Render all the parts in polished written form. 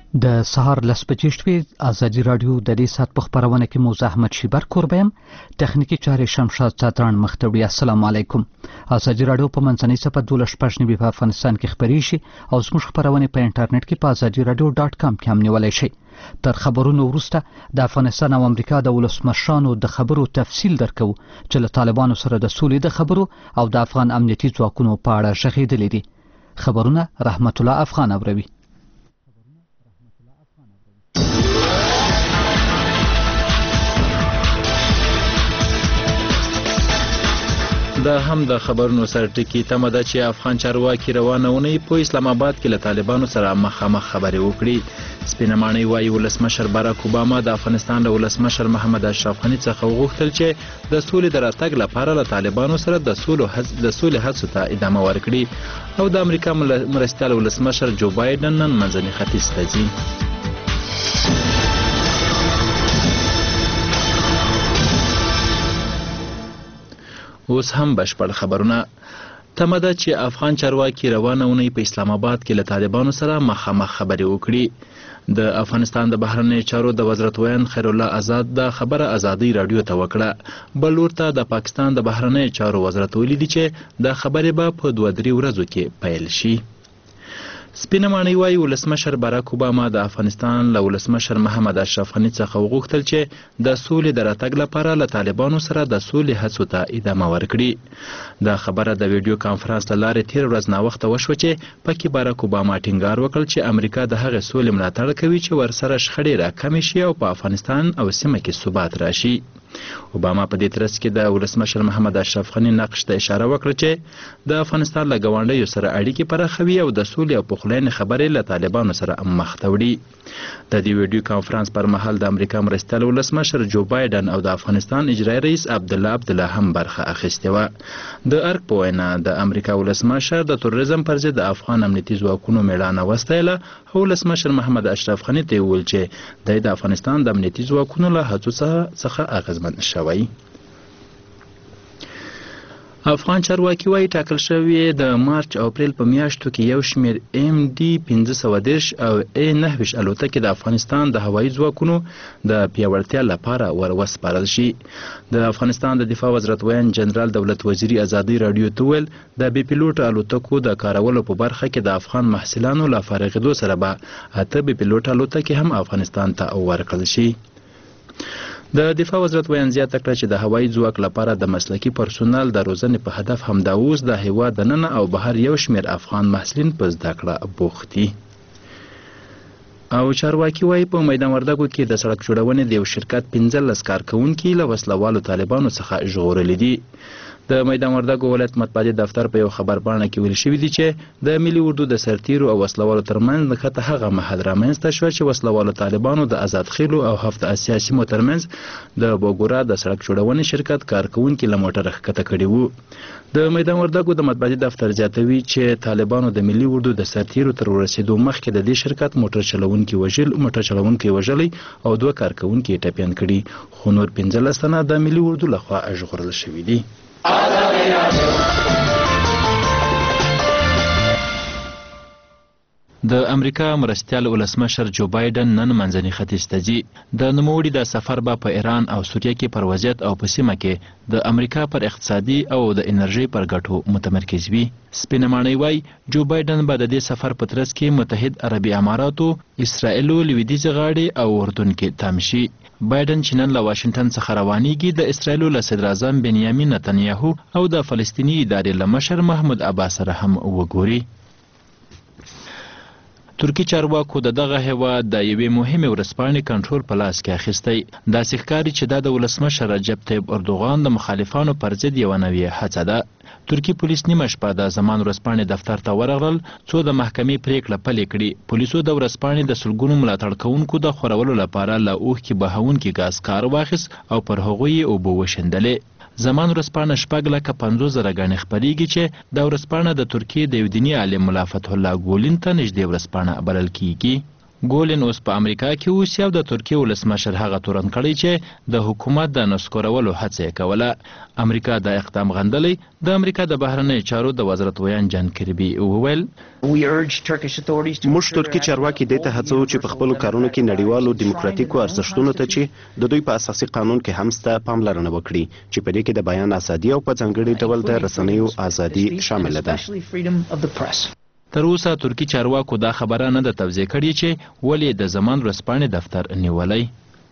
د سهار 10 بجې شوې. ازادي راډیو د دې ساعت په خبرونه کې موزه احمد شیبر کوربم، تخنیکی چارې شمشاد چاتران مختوی. السلام علیکم. ازادي راډیو په منځنۍ صفه 12 په افغانستان کې خبري شي او زموږ خبرونه په انټرنیټ کې په azadiaradio.com کې هم نیولای شي. تر خبرونو وروسته د افغانستان او امریکا د ولسمشرانو د خبرو تفصیل درکو چې له طالبانو سره د سولې د خبرو او د افغان امنیتي ځواکونو په اړه شغېدلې دي. خبرونه رحمت الله افغان اوروي. دا هم د خبرونو سر ټکی تمه ده چې افغان چارواکي روانه ونی په اسلام آباد کې له طالبانو سره مخامخ خبرې وکړي. سپینه ماڼۍ وایي ولسمشر باراک اوباما د افغانستان له ولسمشر محمد اشرف غني څخه وغوښتل چې د سولې د راتګ لپاره له طالبانو سره د سولې هڅو ته ادامه ورکړي او د امریکا مرستیال ولسمشر جو بایدن نن منځني ختیځ ته ځي. اوس هم بشپړ خبرونه. تمه ده چې افغان چارواکي روانه ونی په اسلام آباد کې له طالبانو سره مخامخ خبرې وکړي. د افغانستان د بهرنیو چارو د وزارت وین خیر الله آزاد د خبره ازادي رادیو ته وکړه. بل ورته د پاکستان د بهرنیو چارو وزارت ویلي دي چې د خبرې به په 2-3 ورځو کې پیل شي. سپینه ماڼۍ وایي ولسمشر باراک اوباما د افغانستان له ولسمشر محمد اشرف غني څخه وغوښتل چې د سولې د راتګ لپاره له طالبانو سره د سولې هڅو ته ادامه ورکړي. دا خبره د ویډیو کانفرنس له لارې تیر ورځ ناوخته وشوه چې پکې باراک اوباما ټینګار وکړ چې امریکا د هغې سولې ملاتړ کوي چې ورسره شخړې راکمې شي او په افغانستان او سیمه کې ثبات راشي. اوباما په دې ترڅ کې د ولسمشر محمد اشرف غني نقش ته اشاره وکړه چې د افغانستان له ګاونډیو سره اړیکې پراخوي او د سولې او پخلاینې خبرې له طالبانو سره مخ ته وړي. د دې ویډیو کانفرنس پر مهال د امریکا مرستیال ولسمشر جو بایدن او د افغانستان اجرایي رئیس عبدالله هم برخه اخیستې وه. د ارګ په وینا د امریکا ولسمشر د تروریزم پر ضد د افغان امنیتي ځواکونو میړانه وستایله او ولسمشر محمد اشرف غني ته وویل چې د افغانستان د امنیتي ځواکونو له هڅو څخه اغېزمن شوی. افغان چارواکي وایي ټاکل شوی د مارچ او اپریل په میاشتو کې یو شمېر MD-530 او A-29 الوتکې د افغانستان د هوایي ځواکونو د پیاوړتیا لپاره وسپارل شي. د افغانستان د دفاع وزارت وین جنرال دولت وزیري ازادي راډیو ته ویل د بې پیلوټ الوتکو د کارولو په برخه کې د افغان محصلانو له فارغېدو سره به 8 بې پیلوټ الوتکې هم افغانستان ته ورکړل شي. د دفاع وزارت وین زیاته کړه چې د هوایي ځواک لپاره د مسلکي پرسونل د روزنې په هدف همدا اوس د هیواد دننه او بهر یو شمېر افغان محصلین په زده کړه بوخت دي. او چارواکي وایي په میدان وردګو کې د سړک جوړونې د یو شرکت 15 کارکوونکي له وسلوالو طالبانو څخه ژغورلي دي. د میدان وردګو ولایت مطبعې دفتر په یو خبرپاڼه کې ویل شوي دي چې د ملي اردو د سرتیرو او وسلوالو ترمنځ نښته هغه مهال رامنځته شوه چې وسلوالو طالبانو د آزاد خیلو او هفت اسیا سیمو ترمنځ د بوګورا د سړک جوړونې شرکت کارکوونکي له موټره ښکته کړي وو. د میدان وردګو د مطبعې دفتر زیاتوي چې طالبانو د ملي اردو د سرتیرو تر ورسېدو مخکې د دې شرکت موټر چلوونکي وژلي او 2 کارکوونکي ټپیان کړي، خو نور 15 تنه د ملي اردو لخوا ژغورل شوي دي. د امریکا مرستیال ولسمشر جو بایدن نن منځني ختیځ ته ځي. د نوموړي د سفر به په ایران او سوریه کې پر وضعیت او په سیمه کې د امریکا پر اقتصادي او د انرژۍ پر ګټو متمرکز وي. سپینه ماڼۍ وایي جو بایدن به د دې سفر په ترڅ کې متحد عربي اماراتو، اسرائیلو، لویدیځې غاړې او اردن کې تم شي. بایدن چې نن له واشنګټن څخه روانیږي د اسرائیلو له صدر اعظم بنیامین نتنیاهو او د فلسطیني ادارې له مشر محمود عباس سره هم وګوري. ترکی چارواکو د دغه هیواد د یوې مهمې ورځپاڼې کنټرول په لاس کې اخیستی. داسې ښکاري چې دا د ولسمشر رجب طیب اردوغان د مخالفانو پر ضد یوه نوې هڅه ده. ترکی پولیس نیمه شپه د زمان ورځپاڼې دفتر ته ورغلل څو د محکمې پریکړه پلې کړي. پولیسو د ورځپاڼې د سلګونو ملاتړ کوونکو د خورولو لپاره له اوښکې بهونکي ګاز کار واخیست او پر هغوی یې اوبه وشیندلې. زمان ورځپاڼه 6,50,000 ګڼې خپریږي چې دا ورځپاڼه د ترکیې د یو دیني عالم ملا فتح الله ګولین ته نږدې ورځپاڼه بلل کیږي. ګولن اوس په امریکا کې اوسي او د ترکیې ولسمشر هغه تورن کړی چې د حکومت د نسکورولو هڅه یې کوله. امریکا دا اقدام غندلی. د امریکا د بهرنیو چارو د وزارت ویان جان کربي وویل موږ ترکي چارواکي دې ته هڅوو چې په خپلو کارونو کې نړیوالو دیموکراتیکو ارزښتونو ته چې د دوی په اساسي قانون کې هم سته پاملرنه وکړي چې په دې کې د بیان ازادي او په ځانګړي ډول د رسنیو ازادي شامل ده. تر اوسه ترکی چارواکو دا خبره نه ده توضیح کړې چې ولې د زمان ورځپاڼې دفتر نیولی.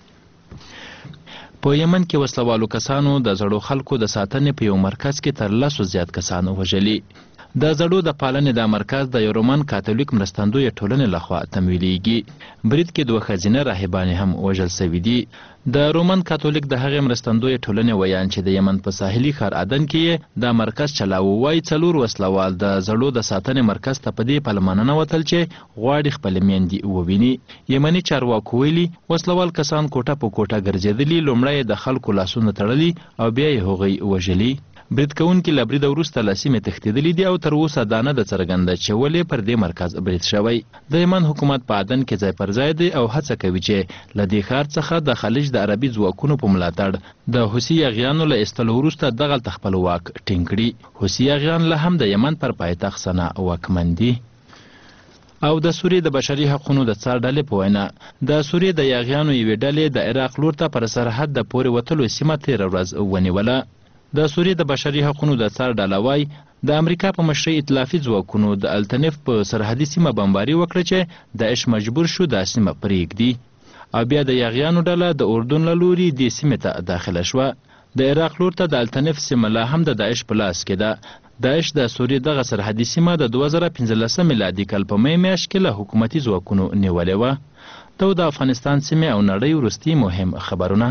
په یمن کې وسلوالو کسانو د زړو خلکو د ساتنې په یو مرکز کې تر 100 زیات کسان وژلي. د زړو د پالنې د مرکز د یو رومان کاتولیک مرستندویه ټولنې لخوا تمویلیږي. برید کې 2 ښځینه راهبانې هم وژل سوي دي. د رومان کاتولیک د هغې مرستندویه ټولنې ویان چې د یمن په ساحلي ښار عدن کې د مرکز چلاوه وایي 4 وسلوال د زړو د ساتنې مرکز ته په دې پلمه ننوتل چې غواړي خپلې میندې وویني. یمني چارواکو ویلي وسلوال کسان کوټه په کوټه ګرځېدلي، لومړی د خلکو لاسونه تړلي او بیا یې هغوی وژلي. برید کوونکي له بریده وروسته له سیمې تښتېدلي دي او تر اوسه دا نه ده څرګنده چې ولې پر دې مرکز برید شوی. د یمن حکومت په عدن کې ځای پر ځای دی او هڅه کوي چې له دې ښار څخه د خلیج د عربي ځواکونو په ملاتړ د حوثي یاغیانو له ایستلو وروسته دغلته خپل واک ټینګ کړي. حوثي یاغیان لا هم د یمن پر پایتخت سنا واکمن دي. او د سوریې د بشري حقوقو د څار ډلې په وینا د سوریې د یاغیانو یوې ډلې د عراق لور ته پر سرحد د پورې وتلو سیمه تېره ورځ ونیوله. د سوریې د بشري حقوقو د څار ډله وایي د امریکا په مشرۍ ائتلافي ځواکونو د التنف په سرحدي سیمه بمباري وکړه چې داعش مجبور شو دا سیمه پرېږدي او بیا د یاغیانو ډله د اردن له لوري دې سیمې ته داخله شوه. د عراق لور ته د التنف سیمه لا هم د داعش په لاس کې ده. داعش د سوریې دغه سرحدي سیمه د 2015 میلادي کال په می میاشت کې له حکومتي ځواکونو نیولې وه. ته د افغانستان سیمې او نړۍ وروستي مهم خبرونه.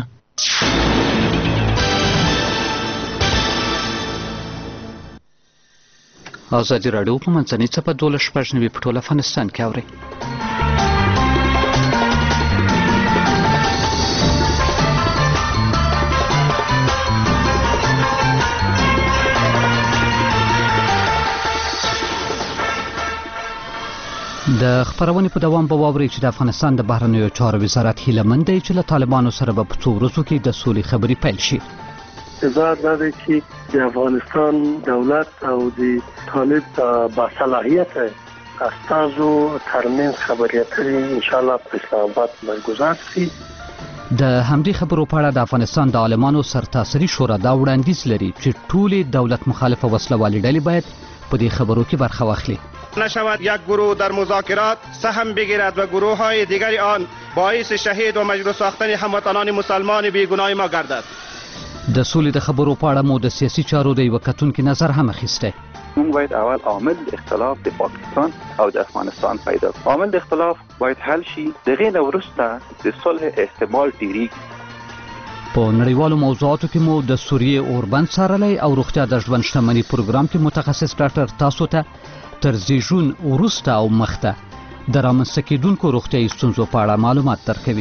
ازادي راډیو په منځنۍ څپه 12 په ټول افغانستان کې اوري. د خبرونې په دوام به واورئ چې د افغانستان د بهرنیو چارو وزارت هیله مند دی چې له طالبانو سره به په څو ورځو کې د سولې خبرې پیل شي. انتظار دا دی چې د افغانستان دولت او د طالب با صلاحیت استازو ترمنځ خبرې اترې ان شاء الله په اسلام آباد برگزار شي. د همدې خبرو په اړه د افغانستان د عالمانو سرتاسري شورا دا وړاندیز لري چې ټولې دولت مخالفه وسلوالې ډلې باید په دې خبرو کې برخه واخلي. نشود یک گروه در مذاکرات سهم بگیرد و گروه های دیگری آن باعث شهید و مجروح ساختن هموطنان مسلمان بیگناه ما گردد. د سولې د خبرو په اړه مو د سیاسي چارو د یوه کتونکي نظر هم اخیستی. موږ باید اول عامل د اختلاف د پاکستان او د افغانستان پیدا کړو. عامل د اختلاف باید حل شي. دغې نه وروسته د صلح احتمال ډیریږي. په نړیوالو موضوعاتو کې مو د سوریې اوربند څارلی او روغتیا د ژوند شتمني پروګرام کې متخصص ډاکټر تاسو ته تر زیږون وروسته او مخته د رامنځته کېدونکو روغتیایي ستونزو په اړه معلومات درکوي.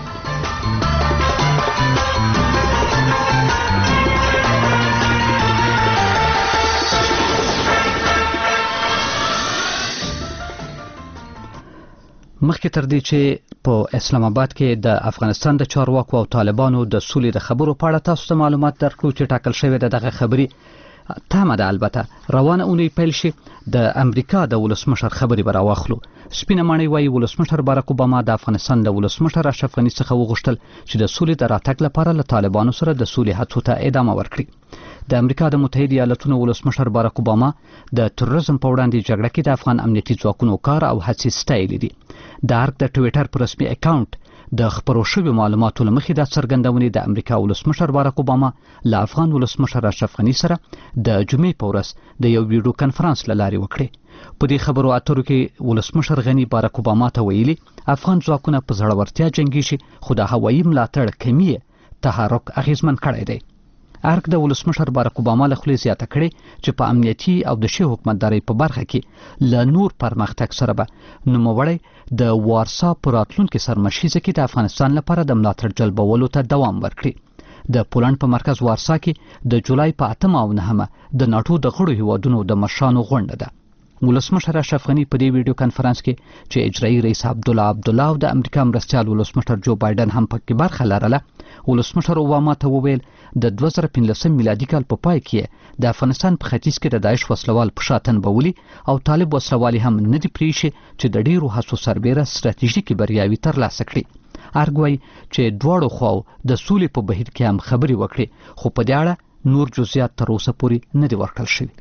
مخکې تر دې چې په اسلام آباد کې د افغانستان د چارواکو او طالبانو د سولې د خبرو په اړه تاسو ته معلومات درکړو چې ټاکل شوې ده دغه خبرې تمه ده البته روانه اونۍ پیل شي. د امریکا د ولسمشر خبرې به راواخلو. سپینه ماڼۍ وایي ولسمشر باراک اوباما د افغانستان د ولسمشر اشرف غني څخه وغوښتل چې د سولې د راتګ لپاره له طالبانو سره د سولې هڅو ته ادامه ورکړي. د امریکا د متحده ایالاتونو ولسمشر باراک اوباما د تروریزم په وړاندې جګړه کې د افغان امنیتي ځواکونو کار او هڅې ستایلې دي. د ارګ د ټویټر په رسمي اکاونټ د خبرو شویو معلوماتو له مخې دا څرګندونې د امریکا ولسمشر باراک اوباما له افغان ولسمشر اشرف غني سره د جمعې په ورځ د یو ویډیو کنفرانس له لارې وکړې. په دې خبرو اترو کې ولسمشر غني باراک اوباما ته ویلي افغان ځواکونه په زړورتیا جنګیږي خو د هوایي ملاتړ کمی تحرک اغیزمن کړی دی. ارګ د ولسمشر باراک اوباما له خولې زیاته کړې چې په امنیتي او د ښې حکومتدارۍ په برخه کې له نور پرمختګ سره به نوموړی د وارسا په راتلونکي سرمشیزه کې د افغانستان لپاره د ملاتړ جلبولو ته دوام ورکړي. د پولنډ په مرکز وارسا کې د جولای په 8 او 9 د ناټو د غړو هیوادونو د مشرانو غونډه ده. ولسمشر اشرف غنی په دې ویډیو کانفرنس کې چې اجرایي رئیس عبدالله او د امریکا مرستیال ولسمشر جو بایدن هم پکې برخه لرله، ولسمشر اوباما ته وویل د 2015 میلادي کال په پای کې د افغانستان په ختیځ کې د داعش وسلوال په شاتن بولي او طالب وسلوالي هم نه دی پریښي چې د ډیرو هڅو سربیره ستراتیژیکي بریاوي ترلاسه کړي. ارګوي چې دواړو خواو د سولې په بهیر کې هم خبرې وکړي، خو په دې اړه نور جزئیات تر اوسه پورې نه دي ورکړل شوي.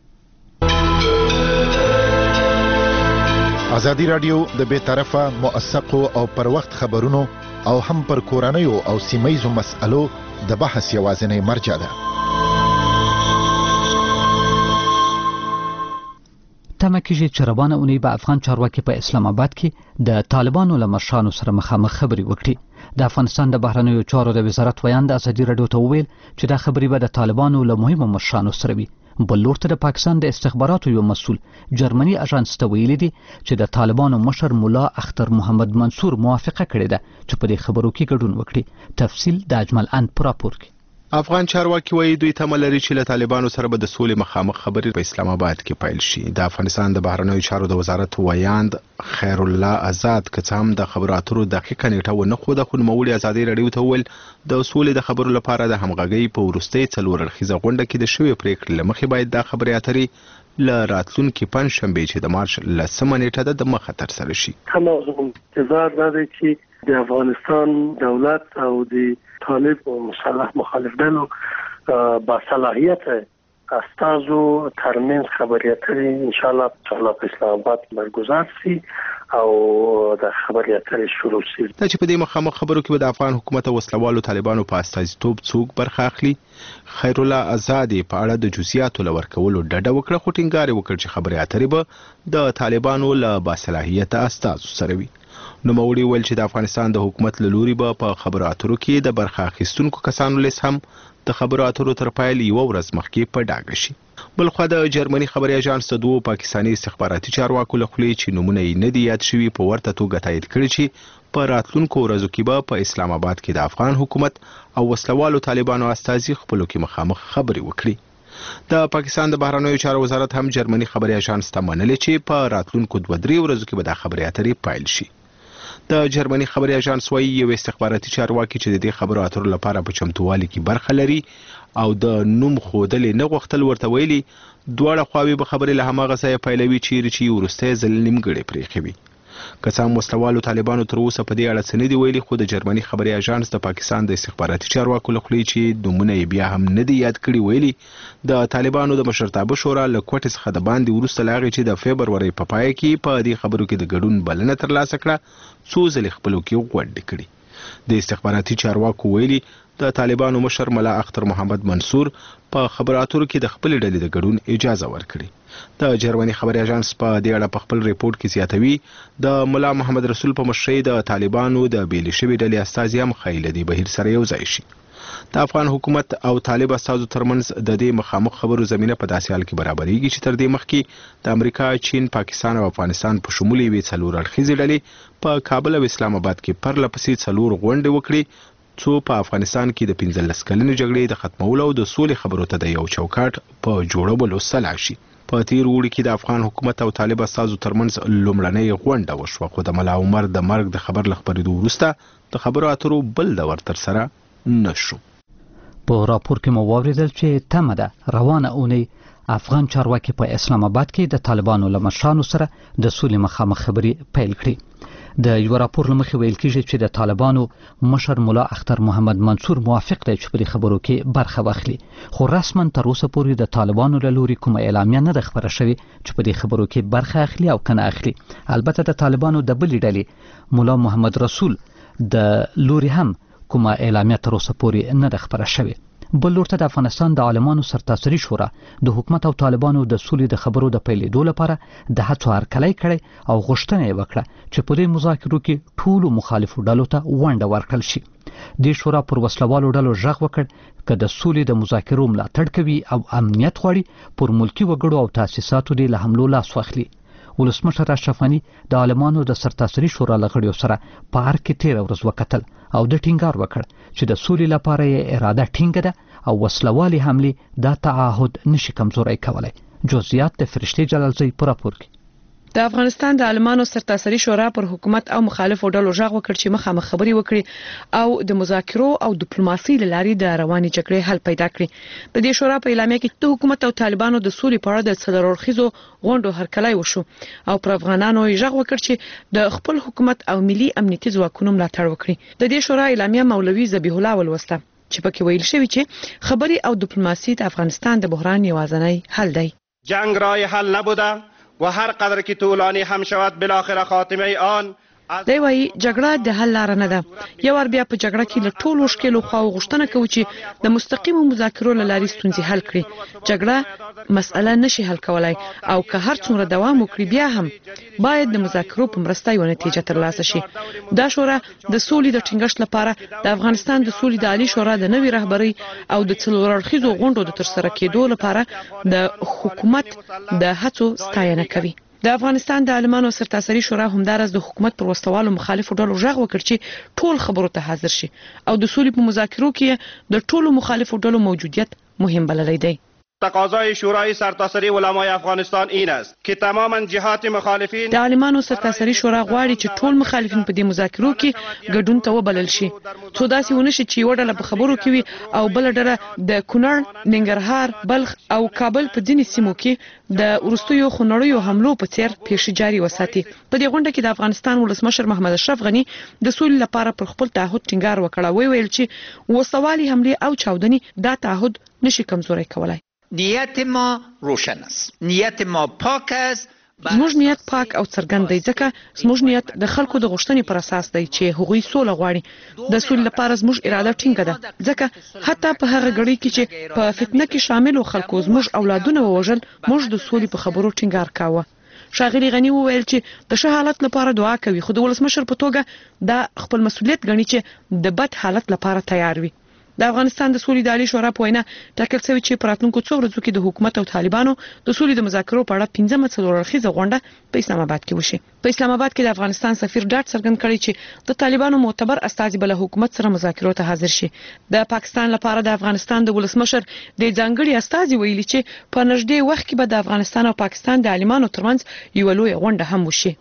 ازادي رادیو د بې طرفه موثقو او پر وخت خبرونو او هم پر کورنیو او سیمه‌یزو مسألو د بحث یوازینی مرجع ده. تمه کېږي چې روانه اونۍ به افغان چارواکي په اسلام آباد کې د طالبانو له مشرانو سره مخامخ خبرې وکړي. د افغانستان د بهرنیو چارو د وزارت ویان د ازادي رادیو ته وویل چې دا خبرې به د طالبانو له مهمو مشرانو سره وي. بل لور ته د پاکستان د استخباراتو یو مسؤل جرمني اژانس ته ویلي دي چې د طالبانو مشر مولا اختر محمد منصور موافقه کړې ده چې په دې خبرو کې ګډون وکړي. تفصیل د اجمل ان پر راپور کې. افغان چارواکي وایي دوی تمه لري چې له طالبانو سره به د سولې مخامخ خبرې په اسلام آباد کې پیل شي. د افغانستان د بهرنیو چارو د وزارت ویاند خیر الله آزاد که څه هم د خبرو اترو دقیقه نیټه ونه ښوده، خو نوموړي ازادي رادیو ته وویل د سولې د خبرو لپاره د همغږۍ په وروستۍ 4 اړخیزه غونډه کې د شوې پریکړې له مخې باید دا خبرې اترې له راتلونکي پنجشنبې چې د مارچ 10 نیټه ده د مخه ترسره شي. همغه انتظار ده چې د افغانستان دولت او د طالب و مسلح مخالف ډلو با صلاحیت استازو ترمنځ خبرې اترې ان شاء الله په اسلام آباد برگزار شي او د خبرې اترې شروع شي. دا چې په دې مخامخ خبرو کې به د افغان حکومت او وسلوالو طالبانو په استازیتوب څوک برخه اخلي. خیر الله آزاد په اړه د جزئیاتو لور کولو ډډه وکړه، خو ټینګار وکړ چې خبرې اترې به د طالبانو له باصلاحیت استازو سره وي. نوموړي ویل چې د افغانستان د حکومت له لوري به په خبرو اترو کې د برخه اخیستونکو کسانو لیست هم د خبرو اترو تر پیل یو ورځ مخکې په ډاګه شي. بلخوا د جرمني خبري اژانس د 2 پاکستاني استخباراتي چارواکو له خولې چې نمونه یې نه دي یاد شوي په ورته توګه تایید کړي چې په راتلونکو ورځو کې به په اسلام آباد کې د افغان حکومت او وسلوالو طالبانو استازي خپلو کې مخامخ خبرې وکړي. د پاکستان د بهرنیو چارو وزارت هم جرمني خبري اژانس ته منلې چې په راتلونکو 2-3 ورځو کې به د خبرې اترې پیل شي. د جرمني خبري اژانس وایي یو استخباراتي چارواکي چې د دې خبرو اترو لپاره په چمتووالي کې برخه لري او د نوم خودلې نه غوښتل ورته ویلي دواړه خواوې به خبرې له هماغه ځایه پیلوي چیرې چې وروستی ځل نیمګړې پرېښې وي. که څه هم وسلوالو طالبانو تر اوسه په دې اړه څه نه دي ویلي، خو د جرمني خبري اژانس د پاکستان د استخباراتي چارواکو له خولې چې نومونه یې بیا هم نه دي یاد کړي ویلي د طالبانو د مشرتابه شورا له کوټې څخه د باندې وروسته له هغې چې د فبرورۍ په پای کې په دې خبرو کې د ګډون بلنه ترلاسه کړه څو ځلې خپلو کې غونډې کړي. د استخباراتي چارواکو ویلي د طالبانو مشر ملا اختر محمد منصور په خبرو اترو کې د خپل ډلې د ګډون اجازه ورکړي. د جرمني خبري اژانس په دې اړه په خپل ریپورت کې زیاتوي د ملا محمد رسول په مشرۍ د طالبانو د بیلې شوې ډلې استازي هم ښایي له دې بهیر سره یو ځای شي. د افغان حکومت او طالب استازو ترمنځ د دې مخامخ خبرو زمینه په داسې حال کې برابرېږي چې تر دې مخکې د امریکا، چین، پاکستان او افغانستان په شمول یوې 4 اړخیزې ډلې په کابل او اسلام آباد کې پرله پسې 4 غونډې وکړي څو په افغانستان کې د 15 کلنې جګړې د ختمولو او د سولې خبرو ته د یو چوکاټ په جوړولو سلا شي. په تیر اوړي کې د افغان حکومت او طالب استازو ترمنځ لومړنۍ غونډه وشوه، خو د ملا عمر د مرګ د خبر له خپرېدو وروسته د خبرو اترو بل دور ترسره نه شو. په راپور کې مو واوریدل چې تمه ده روانه اونۍ افغان چارواکي په اسلام آباد کې د طالبانو له مشرانو سره د سولې مخامخ خبرې پیل کړي. د یو راپور له مخې ویل کېږي چې د طالبانو مشر مولا اختر محمد منصور موافق دی چې په دې خبرو کې برخه واخلي، خو رسما تر اوسه پورې د طالبانو له لوري کومه اعلامیه نه ده خپره شوې چې په دې خبرو کې برخه اخلي او کنه اخلي. البته د طالبانو د بلې ډلې مولا محمد رسول د لوري هم کومه اعلامیه تر اوسه پورې نه ده خپره شوې. بل لور ته د افغانستان د عالمانو سرتاسري شورا د حکومت او طالبانو د سولې د خبرو د پیلېدو لپاره د هڅو هرکلی کړی او غوښتنه یې وکړه چې په دې مذاکرو کې ټولو مخالفو ډلو ته ونډه ورکړل شي. دې شورا پر وسلوالو ډلو غږ وکړ که د سولې د مذاکرو ملاتړ کوي او امنیت غواړي پر ملکي وګړو او تاسیساتو دې له حملو لاس واخلي. ولسمشر اشرف غنی د عالمانو د سرتاسري شورا له غړیو سره په هر کې 13 ورځ وکتل او د ټینګار وکړ چې د سولې لپاره یې اراده ټینګه ده او وسلوالي حملې دا تعهد نشي کمزوري کولای. جزئیات د فرشتي جلالزی پر راپور کې. د افغانستان د عالمانو سرتاسري شورا پر حکومت او مخالفو ډلو ژغ وکړ چې مخامخ خبري وکړي او د مذاکرو او ډیپلوماسي لاري د رواني جګړې حل پیدا کړي. د دې شورا په اعلامیه کې د حکومت او طالبانو د سولې په اړه د څلورخیزو غونډو هرکلی وشو او پر افغانانو یې ژغ وکړ چې د خپل حکومت او ملي امنیتي ځواکونو ملاتړ وکړي. د دې شورا اعلامیه مولوي ذبیح الله ولوسته چې پکې ویل شوی چې خبري او ډیپلوماسي د افغانستان د بحران یوازینی حل دی. جنگ راه حل نبوده و هر قدر که طولانی هم شود بالاخره خاتمه آن دی وایي جګړه د حل لار نه ده. یو ور بیا په جګړه کې له ټولو مشکلو خو غوښتنه کوي چې د مستقیمو مذاکرو لاري ستونزې حل کړي. جګړه مسأله نشي حل کولای او که هر څومره دوام وکړي بیا هم باید د مذاکرو په مرسته یو نتیجه ترلاسه شي. دا شورا د سولې د ټینګښت لپاره د افغانستان د سولې د عالی شورا د نوي رهبری او د څلورړخیزو غونډو د ترسره کېدو لپاره د حکومت د هڅو ستاینه کوي. د افغانستان د عالمانو سرتاسري شورا همدارس د حکومت پر وسوالو مخالفو ډلو ژغ وکړ چې ټول خبرو ته حاضر شي او د سولې په مذاکرو کې د ټولو مخالفو ډلو موجودیت مهم بللی دی. تقاضای شورای سرتاسری علمای افغانستان این است که تماما جهات مخالفین د عالمانو سرتاسري شورا غواړي چې ټول مخالفین په دې مذاکرو کې ګډون ته وبلل شي. څو داسې ونه شي چې یو ډله په خبرو کې وي او بل ډله د کونړ، ننګرهار، بلخ او کابل په ځینې سیمو کې د وروستیو خونړیو حملو په څیر پیښې جاري وساتي. په دې غونډه کې د افغانستان ولسمشر محمد اشرف غنی د سولې لپاره پر خپل تعهد ټینګار وکړ. ویل چې وسوالي حمله او چاودنی دا تعهد نشي کمزوري کولای. نیت ما روشن است. نیت ما پاک است. زموږ نیت پاک او څرګند دی ځکه زموږ نیت د خلکو د غوښتنې پر اساس دی چې هغوی سوله غواړي. د سولې لپاره زموږ اراده ټینګه ده ځکه حتی په هغه غړي کې چې په فتنه کې شامل خلکو زموږ اولادونه ووژل موږ د سولې په خبرو ټینګار کاوه. ښاغلي غنی وویل چې د ښه حالت لپاره دعا کوي خو د ولسمشر په توګه دا خپل مسؤلیت ګڼي چې د بد حالت لپاره تیار وي. د افغانستان د سولې د عالی شورا په وینا ټاکل شوی چې په راتلونکو څو ورځو کې د حکومت او طالبانو د سولې د مذاکرو په اړه 15مه څلورړخیزه غونډه په اسلام آباد کې وشي. په اسلام آباد کې د افغانستان سفیر ډاټ څرګند کړی چې د طالبانو معتبر استازي بل حکومت سره مذاکرو ته حاضر شي. د پاکستان لپاره د افغانستان د ولسمشر د ځانګړي استازي ویلي چې په نږدې وخت کې به د افغانستان او پاکستان د عالمانو ترمنځ یو لوی غونډه هم وشي.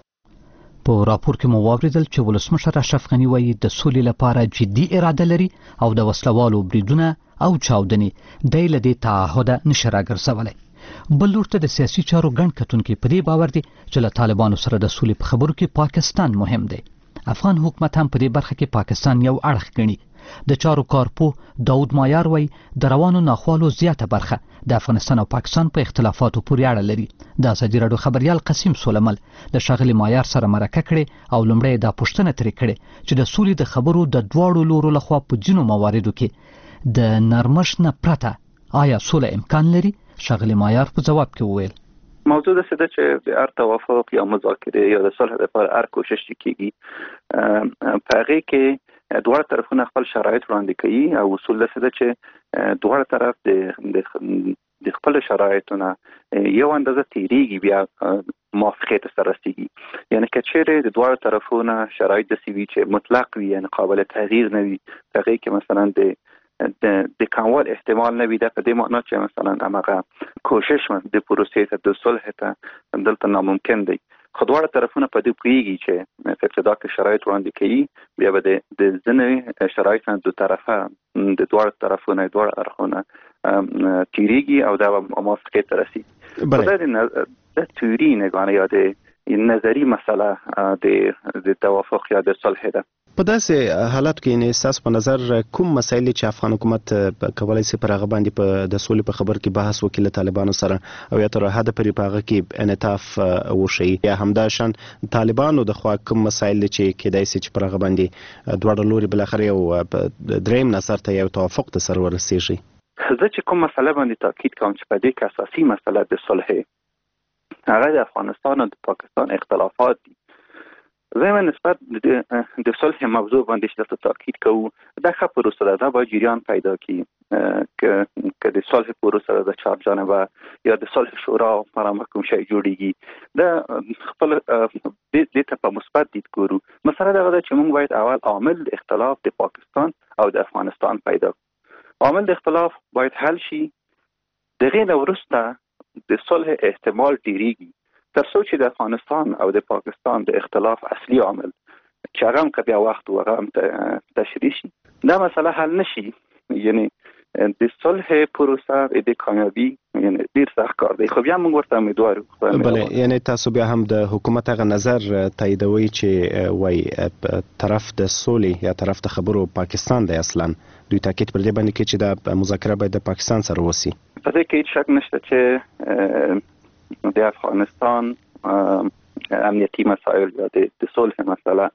په راپور کې مو واوریدل چې ولسمشر اشرف غنی وایي د سولې لپاره جدي اراده لري او د وسلوالو بریدونه او چاودنې د لدې تعهد نشه راګرځولای. بل لورته د سیاسي چارو ګڼ کتونکي په دې باور دي چې له طالبانو سره د سولې په خبرو کې پاکستان مهم دی. افغان حکومت هم په دې برخه کې پاکستان یو اړخ ګڼي. د چارو کارپو داود مایار وایي د روانو ناخوالو زیاته برخه د افغانستان او پاکستان په اختلافاتو پورې اړه لري. د ازادي راډیو خبريال قاسم سولمل د ښاغلي مایار سره مرکه کړې او لومړی دا پوښتنه ترې کړې چې د سولې د خبرو د دواړو لورو لخوا په ځینو مواردو کې د نرمښت نه پرته آیا سوله امکان لري؟ ښاغلي مایار په جواب کې وویل موضوع ده چې د هر توافق یا مذاکره یا د صلح لپاره هر کوشش کیږي په هغه کې دوه طرفونه خپل شرایط وړاندې کوي او اصول ده چې دوه طرف د خپل شرایطونه یو اندازه تیریږي بیا موافقت سره رسیږي. یعنی که چیرې د دوه طرفونه شرایط د سیوی چې مطلق وي یعنی قابل تغییر نه وي هغه کې مثلا د کموال احتمال نه وي د په دې معنی چې مثلا هغه کوشش د پروسې ته د صلح ته دلته ناممکن دی. خو دواړه طرفونه په دې پوهیږي چې په ابتدا کې شرایط وړاندې کوي بیا به د ځینې شرایط نه د طرفه د دواړه طرفونه دواړه اړخونه تیریږي او دا موافقت ته رسیږي. د تیوري نگاه یا د نظری مسله د توافق یا د صلح ده. په داسې حالت کې نه احساس په نظر کوم مسایل چې افغان حکومت کولای شي پر هغه باندې په د سولې په خبر کې بحث وکړي طالبانو سره او یا تر حد پرې په هغه کې انعطاف وشي یا همدا شان طالبانو د خوا کوم مسایل چې کېدای شي چې پر هغه باندې دواړه لوري بل اخر یو دریم نظر ته یو توافق ته سره ورسیږي. زه چې کوم مسله باندې تاکید کوم چې په دې کې اساسي مسله د صلح هغه د افغانستان او د پاکستان اختلافات دي. زموږ نسبت د صلح موضوع باندې چې تاکید کوو دا ښه پروسه ده باید جریان پیدا کړي که د صلح پروسه د چار جانبه یا د صلح شورا لپاره کوم شی جوړیږي دا خپل د ته په مثبت دید ګورو. مسله دا ده چې موږ باید اول عامل د اختلاف د پاکستان او د افغانستان پیدا کړو. عامل د اختلاف باید حل شي. دغه نه وروسته د صلح احتمال ډیریږي ترڅو چې د افغانستان او د پاکستان د اختلاف اصلي عامل چې هغه هم که بیا وخت و هغه هم تشریح شي دا مسله حل نشي. یعنی د صلح پروسه د کامیابی یعنی ډیر سخت کار دی خو بیا موږ ورته امیدوار یو. بله یعنی تاسو بیا هم د حکومت هغه نظر تاییدوي چې وای طرف د سولې یا طرف د خبرو پاکستان دی اصلا دوی تاکید پر دې باندې کې چې د مذاکره باید د پاکستان سره وسی. په دې کې هیڅ شک نشته چې د افغانستان امنیتي مسایل یا د صلح مسله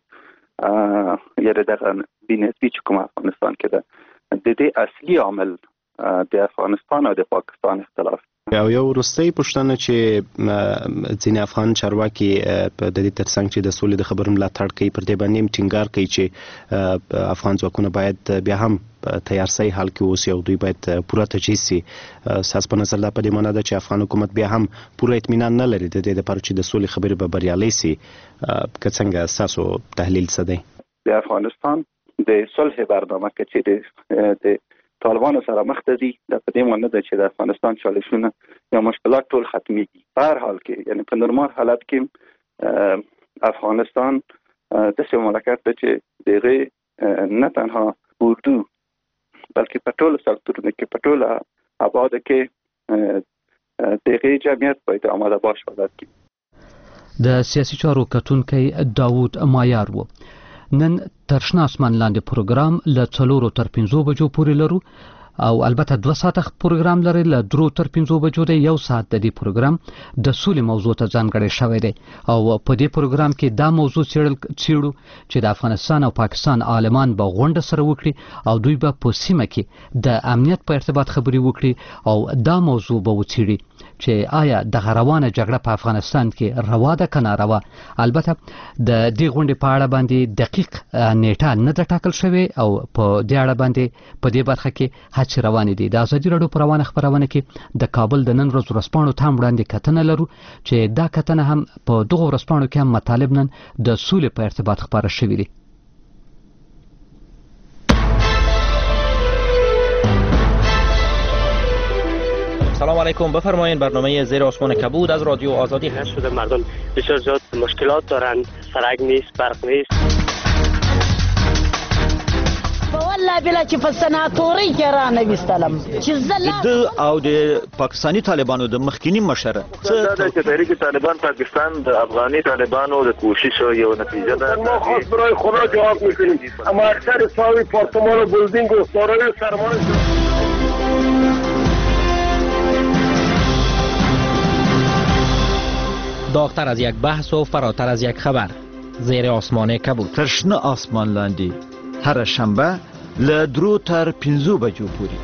یا دغه بنسبي چې کوم افغانستان کې ده د دې اصلي عامل د افغانستان او د پاکستان اختلاف. یو وروستۍ پوښتنه چې ځینې افغان چارواکي په د دې ترڅنګ چې د سولې د خبرو ملاتړ کوي پر دې باندې ټینګار کوي چې افغان ځواکونه باید بیا هم تیار سي حال کې اوسي او دوی باید پوره تجهیز سي. ساس په نظر دا په دې معنی ده چې افغان حکومت بیا هم پوره اطمینان نه لري د دې لپاره چې د سولې خبرې به بریالۍ سي. که څنګه تاسو تحلیل څه دی؟ د افغانستان د صلح برنامه چې د طالبانو سره مخ ته دي د په دې معنی ده چې د افغانستان چالشونه یا مشکلات ټول ختميږي. په هر حال کې یعنی په نورمال حالت کې افغانستان د څه مملکت ته چې دغه نه تنها اردو بلکې په ټول سکتورونو کې په ټول آباد کې دغه جمعیت باید آماده باش ولري. د سیاسي چارو کتونکي داوود مایار وو. نن تر شنه اسمان لاندې پروګرام له 4 تر 5 بجو پورې لرو او البته 2 ساعته پروګرام لري له 3 تر 5 بجو دی. 1 ساعت د دې پروګرام د سولې موضوع ته ځانګړی شوی دی او په دې پروګرام کې دا موضوع څیړو چې د افغانستان او پاکستان عالمان به غونډه سره وکړي او دوی به په سیمه کې د امنیت په ارتباط خبرې وکړي او دا موضوع به وڅیړي چې آیا د روانه جګړه په افغانستان کې روا ده کنه روا. البته د دې غونډې په اړه باندې دقیق نیټه نه ده ټاکل شوې او په دې اړه باندې په دې برخه کې هڅې روانې دي. د ازادي راډیو په روانه خبرونه کې د کابل د نن ورځ ورځپاڼو ته وړاندې کتنه لرو چې دا کتنه هم په دغه ورځپاڼو کې هم مطالب نن د سولې په ارتباط خبره شوې دي. سلام علیکم، بفرمایید. برنامه زیر آسمان کبود از رادیو آزادی هست. شده مردم بسیار زیاد مشکلات دارند، سرک نیست، برق نیست. والله بلا چې په سناتوري کې را نوستلم چې د او د پاکستانی طالبانو د مخکینی مشر څه د تحریک طالبان پاکستان د افغاني طالبانو د کوشش یو نتیجه ده. ما خاص برای خدا جواب میکنیم اما اکثر ساوی پارتمان و بلدینگ و سارای سرمان داغتر از یک بحث و فراتر از یک خبر. زیر آسمان کبود. ترشنه آسمان لاندی هر شنبه له 3 تر 5 بجو پورې.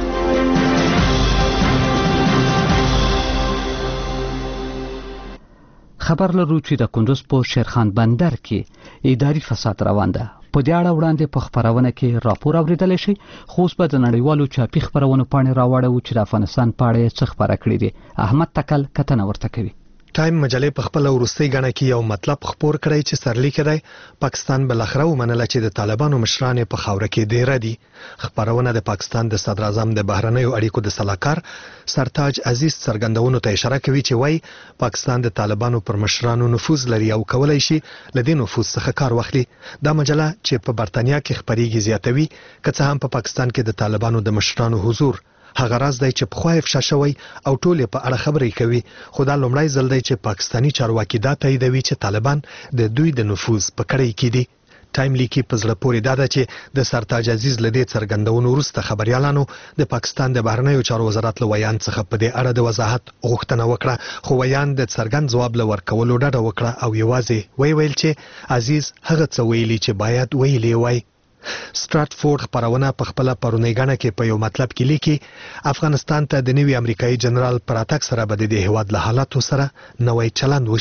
خبر لرو چې د کندوز په شیرخان بندر کې اداري فساد روان ده. په دې اړه وړاندې په خبرونه کې راپور اوریدل شي خو اوس به د نړیوالو چاپی خبرونو پاڼې راوړو چې د افغانستان په اړه څه خبره کړې دي. احمد تکل کتنه ورته کوي. ټایم مجلې په خپل ورستۍ غاڼه کې یو مطلب خبر کړی چې سرلیک دی پاکستان بلخره ومنل چې د طالبانو مشران په خاور کې دی ردی. خبرونه د پاکستان د صدر اعظم د بهرنیو اړیکو د سلاکار سرتاج عزیز څرګندونو ته اشاره کوي چې وای پاکستان د طالبانو پر مشرانو نفوذ لري او کولای شي لدې نفوذ څخه کار واخلي. دا مجله چې په برتانیا کې خبريږي زیاتوي که څه هم په پاکستان کې د طالبانو د مشرانو حضور هغه راز دی چې په خو افشا شوی او ټول په اړه خبرې کوي. خو دا لومړی ځل دی چې پاکستانی چارواکي دا تاییدوي چې طالبان د دوی د نفوذ په کړۍ کې دي. ټایم لیکي په زړه پورې دا ده چې د سرتاج عزیز لدې څرګندونو وروسته خبريالانو د پاکستان د بهرنیو چارو وزارت له ویان څخه په دې اړه د وضاحت غوښتنه وکړه خو ویان د څرګند ځواب له ورکولو ډډه وکړه او یوازې ویل چې عزیز هغه څه ویلي چې باید ویلي وای. سټراتفورد خبرونه په خپل پرونی غاڼه کې په یو مطلب کې لیکي افغانستان ته د نوي امریکایي جنرال پراتک سره بد د هواد له حالاتو سره نوې چلند وشي.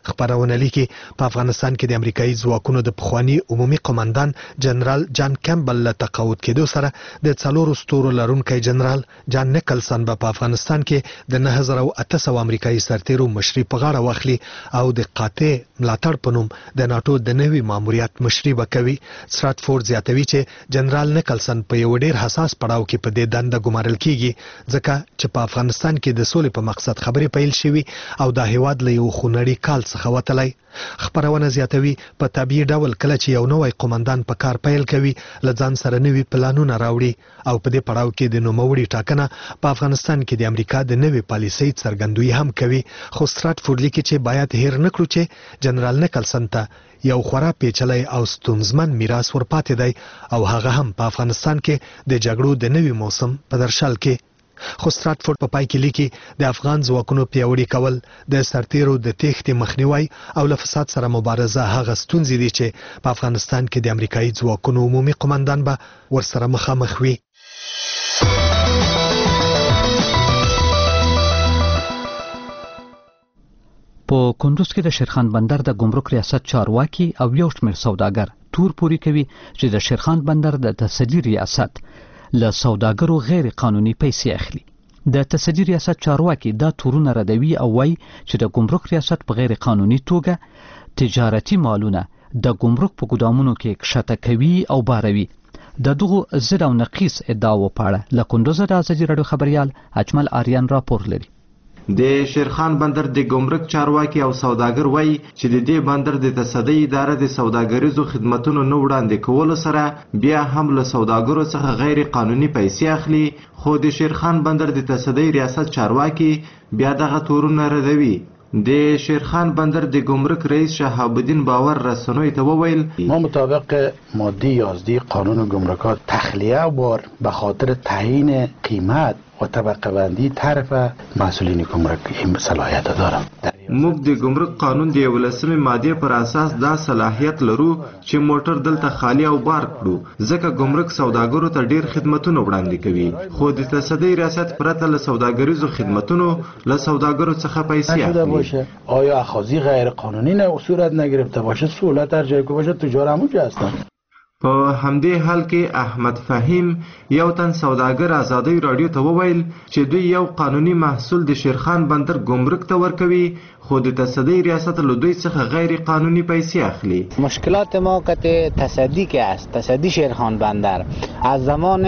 خبرونه لیکي په افغانستان کې د امریکایي ځواکونو د پخوانی عمومي قومندان جنرال جان کیمبل له تقاعد کېدو سره د 4 ستورو لرونکی جنرال جان نیکلسن په افغانستان کې د 9800 امریکایي سرتیرو مشري په غاړه واخلي او د قاطع ملاتړ په نوم د ناتو د نوي ماموریت مشري وکوي. سټراتفورد زیاتوي چې جنرال نیکلسن په یو ډیر حساس پړاو کې په دې دنده ګمارل کیږي ځکه چې په افغانستان کې د سولې په مقصد خبرې پیل شوي او د هیواد له یو خونړي کال څخه وتلی. خبرونه زیاتوي په طبيعي ډول کله چې یو نوی قومندان په کار پیل کوي له ځان سره نوي پلانونه راوړي او په دې پړاو کې د نوموړي ټاکنه په افغانستان کې د امریکا د نوي پالیسۍ څرګندوي هم کوي. خو سټراتفورد لیکي چې باید هیر نکړو چې جنرال نیکلسن ته یو خورا پیچلی او ستونزمن میراث ورپاتې دی او هغه هم په افغانستان کې د جګړو د نوي موسم په درشل کې. خو سټراتفورد په پای کې لیکي د افغان ځواکونو پیاوړي کول د سرتیرو د تېښتې مخنیوي او له فساد سره مبارزه هغه ستونزې دي چې په افغانستان کې د امریکایي ځواکونو عمومي قومندان به ورسره مخامخ وي. په کندوز کې د شیرخان بندر د ګمرک ریاست چارواکي او یو شمېر سوداګر تور پوري کوي چې د شیرخان بندر د تصدي ریاست له سوداګرو غیر قانوني پیسې اخلي. د تصدي ریاست چارواکي دا تورونه ردوي او وایي چې د ګمرک ریاست په غیر قانوني توګه تجارتي مالونه د ګمرک په ګودامونو کې کښته کوي او باروي. د دغه ضد او نقیص ادعاو په اړه له کندوز د ازادي راډیو خبريال اجمل آریان راپور لري. د شیرخان بندر د ګمرک چارواکي او سوداګر وایي چې د دې بندر د تصدۍ اداره د سوداګریزو خدماتو نه وړاندې کولو سره بیا هم له سوداګرو څخه غیر قانوني پیسې اخلي. خو د شیرخان بندر د تصدۍ ریاست چارواکي بیا دغه تورونه ردوي. د شیرخان بندر د ګمرک رئیس شهاب الدین باور رسنوی ته وویل ما مطابق ماده 11 قانون گمرکات تخلیه بار به خاطر تعیین قیمت و طبقه بندی طرف مسئولین گمرک این صلاحیت دارم. موږ د ګمرک قانون د 11 ماده پر اساس دا صلاحیت لرو چې موټر دلته خالی او بار کړو ځکه ګمرک سوداګرو ته ډیر خدماتونه وړاندې کوي. خو د تصدۍ ریاست پرته له سوداګریزو خدماتونو له سوداګرو څخه پیسې اخلي. آیا اخاذی غیر قانونی نه صورت نگرفته باشه سهولت هر جایی که باشه تجار همونجا هستن. په همدې حال کې احمد فهیم یو تن سوداګر ازادي رادیو ته وویل چې دوی یو قانوني محصول د شیرخان بندر ګمرک ته ورکوي خو د تصدی ریاست له دوی څخه غیر قانونی پیسې اخلي. مشکلات ما قطع تصدی که است تصدی شیرخان بندر از زمان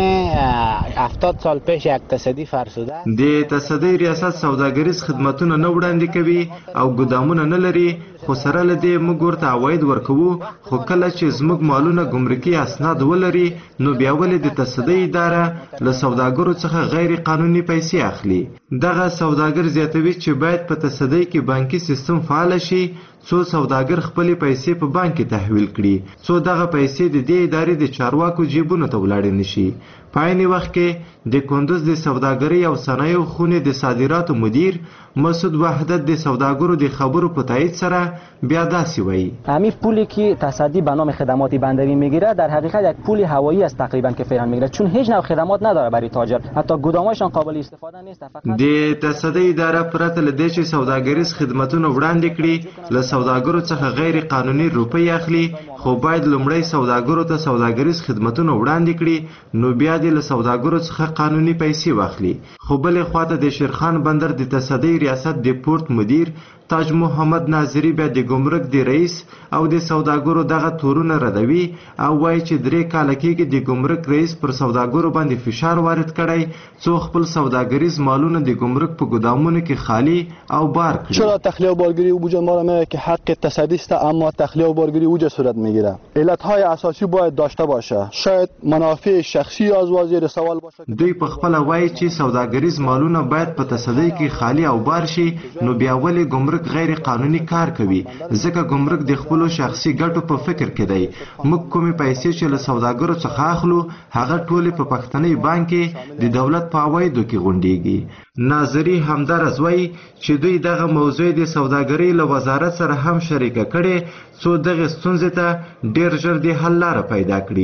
70 سال پیش یک تصدی فرسوده. د تصدی ریاست سوداګریز خدماتونه نه وړاندې کوي او ګدامونه نه لري خو سره له دې موږ ورته عواید ورکوو خو کله چې زموږ مالونه ګمرکي اسناد ولري نو بیا ولې د تصدی اداره له سوداګرو څخه غیر قانوني پیسې اخلي. دغه سوداګر زیاتوي چې باید په تصدی کې بانکي سیستم فعال شي څو سوداګر خپل پیسې په بانک کې تحویل کړي څو دغه پیسې د دې ادارې د چارواکو جیبونو ته ولاړې نشي. په عین وخت کې د کندوز د سوداګرۍ او صنایعو خونې د صادراتو مدیر مسعود وحدت د سوداګرو د خبرو په تایید سره بیا داسې وایي همین پولی که تصدی به نام خدمات بندری میگیره در حقیقت یک پول هوایی است تقریبا که فعلا میگیره چون هیچ نوع خدمات نداره برای تاجر حتی گودامایشان قابل استفاده نیست. فقط د تصدی اداره پرته له دې چې سوداګریز خدماتونه وړاندې کړي له سوداګرو څخه غیر قانوني روپۍ اخلي خو باید لومړی سوداګرو ته سوداګریز خدماتونه وړاندې کړي نو بیا د سوداګرو څخه قانوني پیسې واخلي. خو بلې خواته د شیرخان بندر د تصدی ریاست د پورت مدیر تاج محمد ناظری بیا د ګمرک د رئیس او د سوداګرو دغه تورونه ردوي او وایي چې 3 کاله کېږي د ګمرک رئیس پر سوداګرو باندې فشار وارد کړی څو خپل سوداګریز مالونه د ګمرک په ګودامونو کې خالی او بار کړي. چرا تخلیه و بارگیری اوجا ما را میگه که حق تصدی است اما تخلیه و بارگیری اوجا صورت میگیره. علتهای اساسی باید داشته باشه. شاید منافع شخصی از وزیر سوال باشه. دوی په خپل وایي چې سوداګریز مالونه باید په تصدی کې خالی او بار شي نو بیا ولې ګمرک غیر قانوني کار کوي ځکه ګمرک د خپل شخصي ګټو په فکر کې دی. موږ کومې پیسې چې له سوداګرو څخه اخلو هغه ټولې په پښتني بانک کې د دولت په عوایدو کې غونډيږي. ناظری همدارز وایي چې دوی دغه موضوع د سوداګرۍ له وزارت سره هم شریکه کړي څو دغه ستونزې ته ډیر ژر د حل لاره پیدا کړي.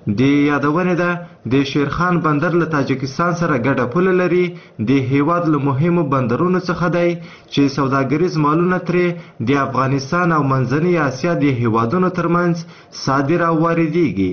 د یادونه ده د شیرخان بندر له تاجکستان سره ګډه پوله لري. د هیواد له مهمو بندرونو څخه دی چې سوداګریز مالونه ترې د افغانستان او منځنۍ اسیا د هیوادونو ترمنځ صادر او واردېږي.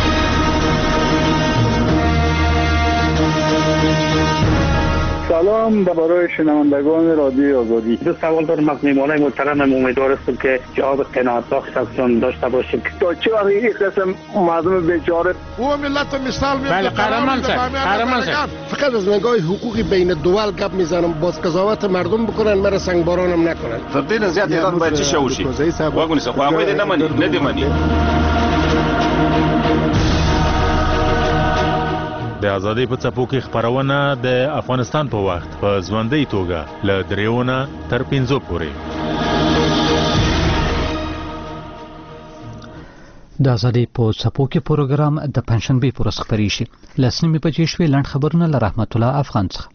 سلام برای شنوندگان رادیوی آزادی. دو سوال دارم از میهمانان محترمم. امیدوار هستم که جواب قناعت بخش ازتون داشته باشیم. تا چه وقت این قسم مردم بیچاره او ملت مثال میاد. بله قهرمان صاحب فقط از نگاه حقوقی بین الدول گپ میزنم. باز قضاوت مردم بکنن، مرا سنگبارانم نکنن. تر دې نه زیات ایران باید چی شوشي واګونی څه خو هغه دې نه دی مني. د ازادۍ په څپو کې خپرونه د افغانستان په وخت په ژوندۍ توګه له 3 تر 5 پورې. د ازادۍ په څپو کې پروګرام د پنځشنبې پر ورځ خپرې شي. لسنیمې بجې شوې. لنډ خبرونه له رحمت الله افغان څخه.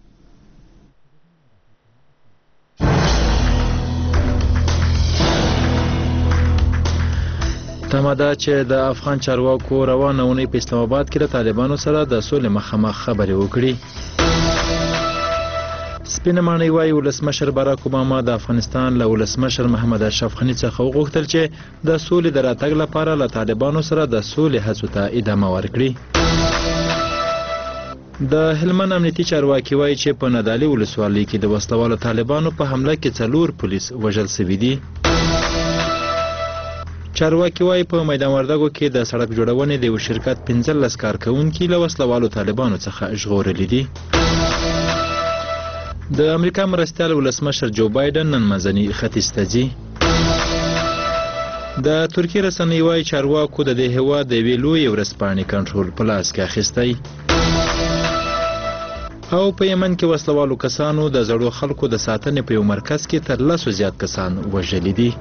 تمه ده چې د افغان چارواکو روانه اونۍ په اسلام آباد کې د طالبانو سره د سولې مخامخ خبرې وکړي. سپینه ماڼۍ وایي ولسمشر باراک اوباما د افغانستان له ولسمشر محمد اشرف غني څخه وغوښتل چې د سولې د راتګ لپاره له طالبانو سره د سولې هڅو ته ادامه ورکړي. د هلمند امنیتي چارواکي وایي چې په نادعلي ولسوالۍ کې د وسلوالو طالبانو په حمله کې 4 پولیس وژل شوي دي. چارواکي وایي په میدان وردګو کې د سړک جوړونې د یو شرکت 15 کارکوونکي له وسلوالو طالبانو څخه ژغورلي دي. د امریکا مرستیال ولسمشر جو بایدن نن منځني ختیځ ته ځي. د ترکیې رسنۍ وایي چارواکو د دې هېواد د یوې لویې ورځپاڼې کنټرول په لاس کې اخیستی. او په یمن کې وسلوالو کسانو د زړو خلکو د ساتنې په یو مرکز کې تر 100 زیات کسان وژلي دي.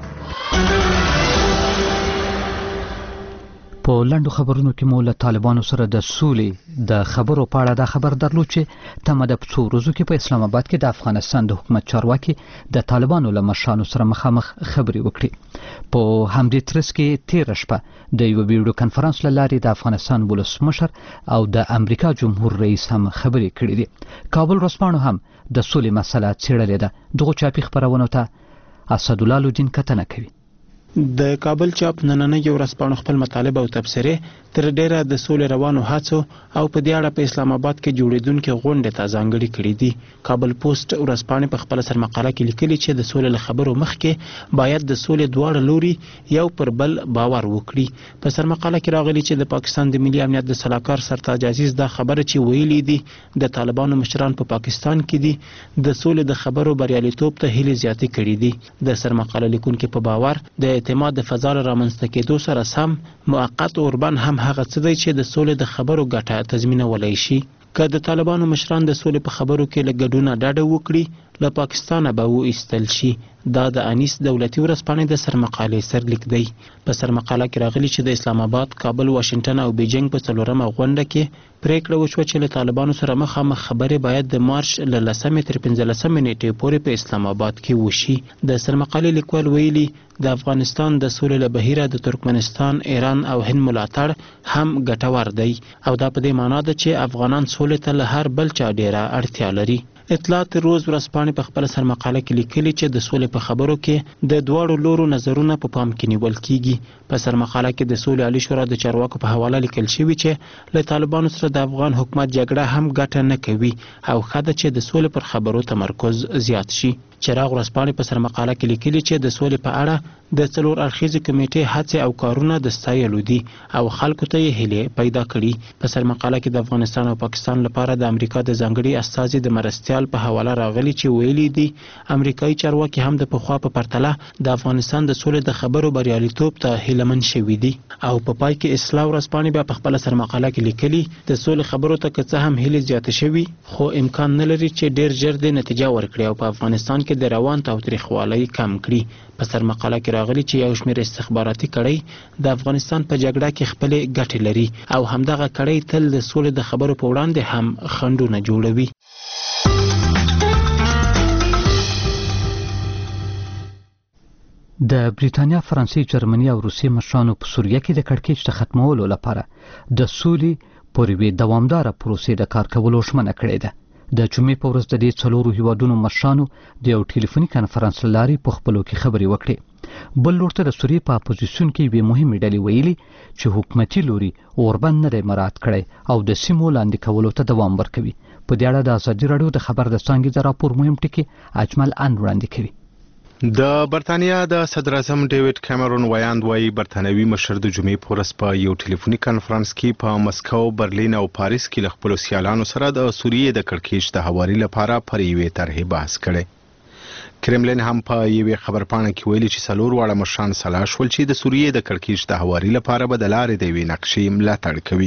په لنډو خبرونو کې مو له طالبانو سره د سولې د خبرو په اړه دا خبر درلود چې تمه ده په څو ورځو کې په اسلام آباد کې د افغانستان د حکومت چارواکي د طالبانو له مشرانو سره مخامخ خبرې وکړي. په همدې ترڅ کې تېره شپه د یو ویډیو کنفرانس له لارې د افغانستان ولسمشر او د امریکا جمهور رئیس هم خبرې کړې دي. کابل ورځپاڼو هم د سولې مسله څېړلې ده. دغو چاپي خپرونو ته اسدالله لودین کتنه کوي. د کابل چاپ نننۍ ورځپاڼو خپل مطالب او تبصرې تر ډیره د سولې روانو هڅو او په دې اړه په اسلام آباد کې جوړېدونکې غونډې ته ځانګړې کړې دي. کابل پوسټ ورځپاڼې په خپل سرمقاله کې لیکلي چې د سولې له خبرو مخکې باید د سولې دواړه لوري یو پر بل باور وکړي. په سرمقاله کې راغلي چې د پاکستان د ملي امنیت د سلاکار سرتاج عزیز دا خبره چې ویلي دي د طالبانو مشران په پاکستان کې دي د سولې د خبرو بریالیتوب ته هیلې زیاتې کړې دي. د سرمقاله لیکونکو په باور د اعتماد د فضا رامنځته کېدو سره سم موقت اوربان هم هغه څه دی چې د سولې د خبرو ګټه تضمینولی شي. که د طالبانو مشران د سولې په خبرو کې له ګډونه ډاډه وکړي له پاکستانه به وایستل شي. دا د انیس دولتي ورځپاڼې د سرمقالې سرلیک دی. په سرمقاله کې راغلي چې د اسلام آباد، کابل، واشنګټن او بیجینګ په 4مه غونډه کې پریکړه وشوه چې له طالبانو سره مخامخ خبرې باید د مارچ له 10 تر 15 نیټې پورې په اسلام آباد کې وشي. د سرمقالې لیکوال ویلي د افغانستان د سولې له بهیره د ترکمنستان، ایران او هند ملاتړ هم ګټور دی او دا په دې معنا ده چې افغانان سولې ته له هر بل چا ډیره اړتیا لري. اطلاعات روز ورځپاڼې په خپل سرمقاله کې لیکلي چې د سولې په خبرو کې د دواړو لورو نظرونه په پام کې نیول کیږي. په سرمقاله کې د سولې عالی شورا د چارواکو په حواله لیکل شوی چې له طالبانو سره د افغان حکومت جګړه هم ګټه نه کوي او ښه ده چې د سولې پر خبرو تمرکز زیات شي. چراغ ورځپاڼې په سرمقاله کې لیکلي چې د سولې په اړه د 4 اړخیزې کمیټې هڅې او کارونه د ستایلو دي او خلکو ته یې هیلې پیدا کړي. په سرمقاله کې د افغانستان او پاکستان لپاره د امریکا د ځانګړي استازي د مرستیال په حواله راغلي چې ویلي دي امریکایي چارواکي هم د پخوا په پرتله د افغانستان د سولې د خبرو بریالیتوب ته هیلهمن شوي دي. او په پای کې اصلاح ورځپاڼې بیا په خپل سرمقاله کې لیکلي د سولې خبرو ته که څه هم هیلې زیاتې شوي خو امکان نه لري چې ډیر ژر د نتیجه ورکړي او په افغانستان کې د روان تاوتریخوالي کم کړي. په سرمقاله کې راغلي چې یو شمېر استخباراتي کړۍ د افغانستان په جګړه کې خپلې ګټې لري او همدغه کړۍ تل د سولې د خبرو په وړاندې هم خنډونه جوړوي. د بریتانیا، فرانسې، جرمني او روسیې مشرانو په سوریه کې د کړکېچ د ختمولو لپاره د سولې پر یوې دوامداره پروسې د کار کولو ژمنه کړې ده. د جمعې په ورځ د دې څلورو هیوادونو مشرانو د یو ټلیفوني کنفرانس له لارې په خپلو کې خبرې وکړې. بل لور ته د سوریې په اپوزیسیون کې یوې مهمې ډلې ویلي چې حکومتي لوري اوربند نه دی مراعات کړی او د سیمو لاندې کولو ته دوام ورکوي. په دې اړه د ازادي راډیو د خبر د څانګې د راپور مهم ټکي اجمل ان وړاندې کوي. د برتانیا د صدر اعظم ډیوډ کیمرون ویاند وايي برتانوي مشر د جمعې په ورځ په یو ټلیفوني کنفرانس کې په مسکو، برلین او پاریس کې له خپلو سیالانو سره د سوریې د کړکېچ د هواري لپاره پر یوې طرحې بحث کړی. کرملین هم په یوې خبرپاڼه کې ویلي چې څلور واړه مشران سلا شول چې د سوریې د کړکېچ د هواري لپاره به د لارې د یوې نقشې ملاتړ کوي.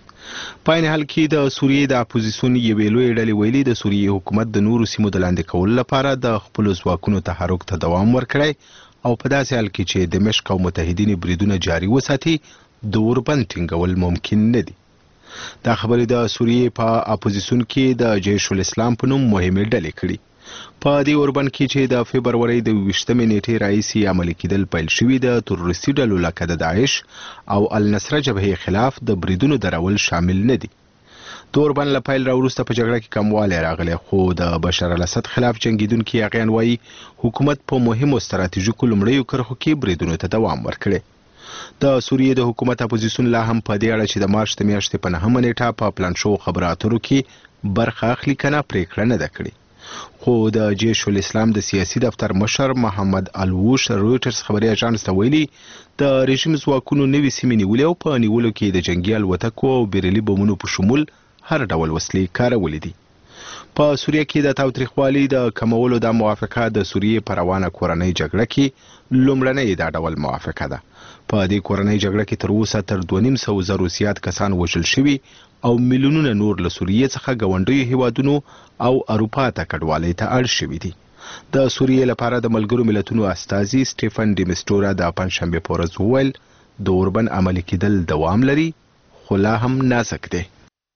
په عین حال کې د سوریې د اپوزیسیون یوې لویې ډلې ویلي د سوریې حکومت د نورو سیمو د لاندې کولو لپاره د خپلو ځواکونو تحرک ته دوام ورکړی او په داسې حال کې چې دمشق او متحدین بریدونه جاري وساتي د اوربند ټینګول ممکن نه دي. دا خبرې د سوریې په اپوزیسیون کې د جیش الاسلام په نوم مهمې ډلې کړي. په دې اوربند کې چې د فبرورۍ د 20مې نیټې راهیسې عملي کېدل پیل شوي د تروریستي ډلو لکه د داعش او النصره جبهې خلاف د بریدونو درول شامل نه دي. د اوربند له پیل راوروسته په جګړه کې کموالی راغلی، خو د بشار الاسد خلاف جنګېدونکي هغیان وایي حکومت په مهمو ستراتیژیکو لومړیو کرښو کې بریدونو ته دوام ورکړی. د سوریې د حکومت اپوزیسیون لا هم په دې اړه چې د مارچ د میاشتې په 9مه نیټه په پلان شوو خبرو اترو کې برخه اخلي کنه پریکړه نه ده کړې. خو د جیش الاسلام د سیاسي دفتر مشر محمد الوش رویټرز خبري اژانس ته ویلي د رژیم ځواکونو نوې سیمې نیولې او په نیولو کې د جنگي الوتکو او بیرلي بمونو په شمول هر ډول وسلې کارولې دي. په سوریه کې د تاوتریخوالي د کمولو د موافقه د سوریې په روانه کورنۍ جګړه کې لومړنۍ دا ډول موافقه ده. په دې کورنۍ جګړه کې تر اوسه تر 2.5 زیات کسان وژل شوي او میلیونونه نور له سوریې څخه ګاونډیو هیوادونو او اروپا ته کډوالۍ ته اړ شوي دي. د سوریې لپاره د ملګرو ملتونو استازي سټیفن ډیمسټورا د پنځشنبې په ورځ وویل د اوربند عملي کېدل دوام لري خو لا هم نازک دی.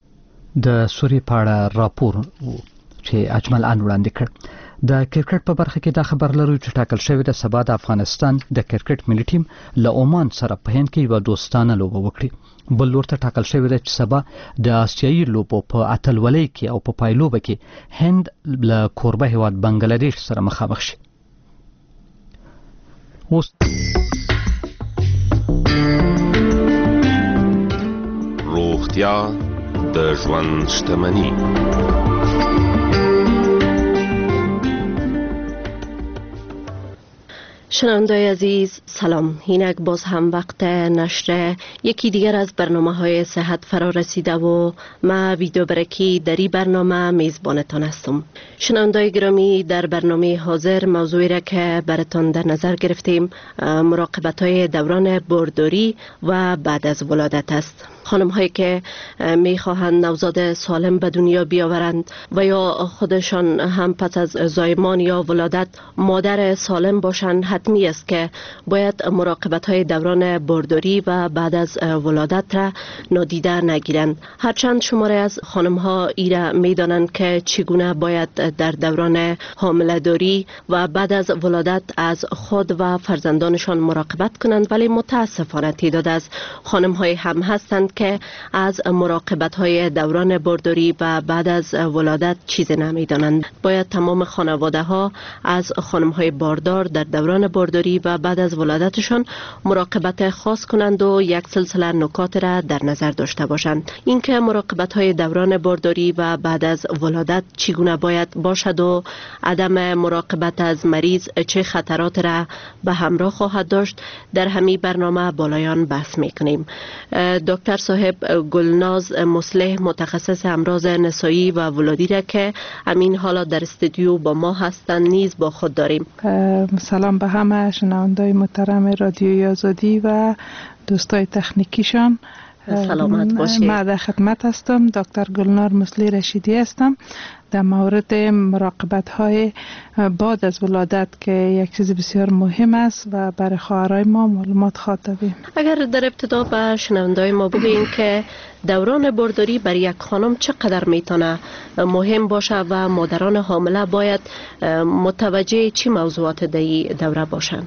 د سوریې په اړه راپور چې اجمل ان وړاندې کړ. د کرکټ په برخه کې دا خبر لرو چې ټاکل شوی د سبا د افغانستان د کرکټ ملي ټیم له عمان سره په هند کې یو دوستانه لوبه وکړي. بل لور ته ټاکل شوی دی چې سبا د آسیایي لوبو په اتلولۍ کې او په پایلوبه کې هند له کوربه هیواد بنگلاديش سره مخامخ شي. روغتیا د ژوند شتمني. شنونده‌های عزیز سلام. اینک باز هم وقت نشر یکی دیگر از برنامه‌های صحت فرا رسیده و ما ویدیو برکی در این برنامه میزبانتان هستم. شنونده‌های گرامی، در برنامه حاضر موضوعی را که براتان در نظر گرفتیم مراقبت‌های دوران بارداری و بعد از ولادت است. خانم هایی که میخواهند نوزاد سالم به دنیا بیاورند و یا خودشان هم پس از زایمان یا ولادت مادر سالم باشند، حتمی است که باید مراقبت های دوران بارداری و بعد از ولادت را نادیده نگیرند. هرچند شماره از خانم ها ایره میدانند که چگونه باید در دوران حامله داری و بعد از ولادت از خود و فرزندانشان مراقبت کنند، ولی متاسفانه تعداد از خانم های هم هستند که از مراقبت های دوران بارداری و بعد از ولادت چیزی نمیدانند. باید تمام خانواده ها از خانم های باردار در دوران بارداری و بعد از ولادتشان مراقبت خاص کنند و یک سلسله نکات را در نظر داشته باشند. اینکه مراقبت های دوران بارداری و بعد از ولادت چگونه باید باشد و عدم مراقبت از مریض چه خطرات را به همراه خواهد داشت، در همین برنامه بالایان بحث میکنیم. دکتر صاحب گلناز مصلح، متخصص امراض نسایی و ولادی را که همین حالا در استودیو با ما هستند نیز با خود داریم. سلام به همه شنوندای محترم رادیوی آزادی و دوستای تکنیکیشان. سلامت باشید. من در خدمت هستم. دکتر گلنار مصلح رشیدی هستم. در مورد مراقبت های بعد از ولادت که یک چیز بسیار مهم است و برای خواهرای ما معلومات خاطبیم. اگر در ابتدا به شنوندای ما بگوییم که دوران بارداری برای یک خانم چقدر میتونه مهم باشه و مادران حامله باید متوجه چی موضوعات در دوره باشند؟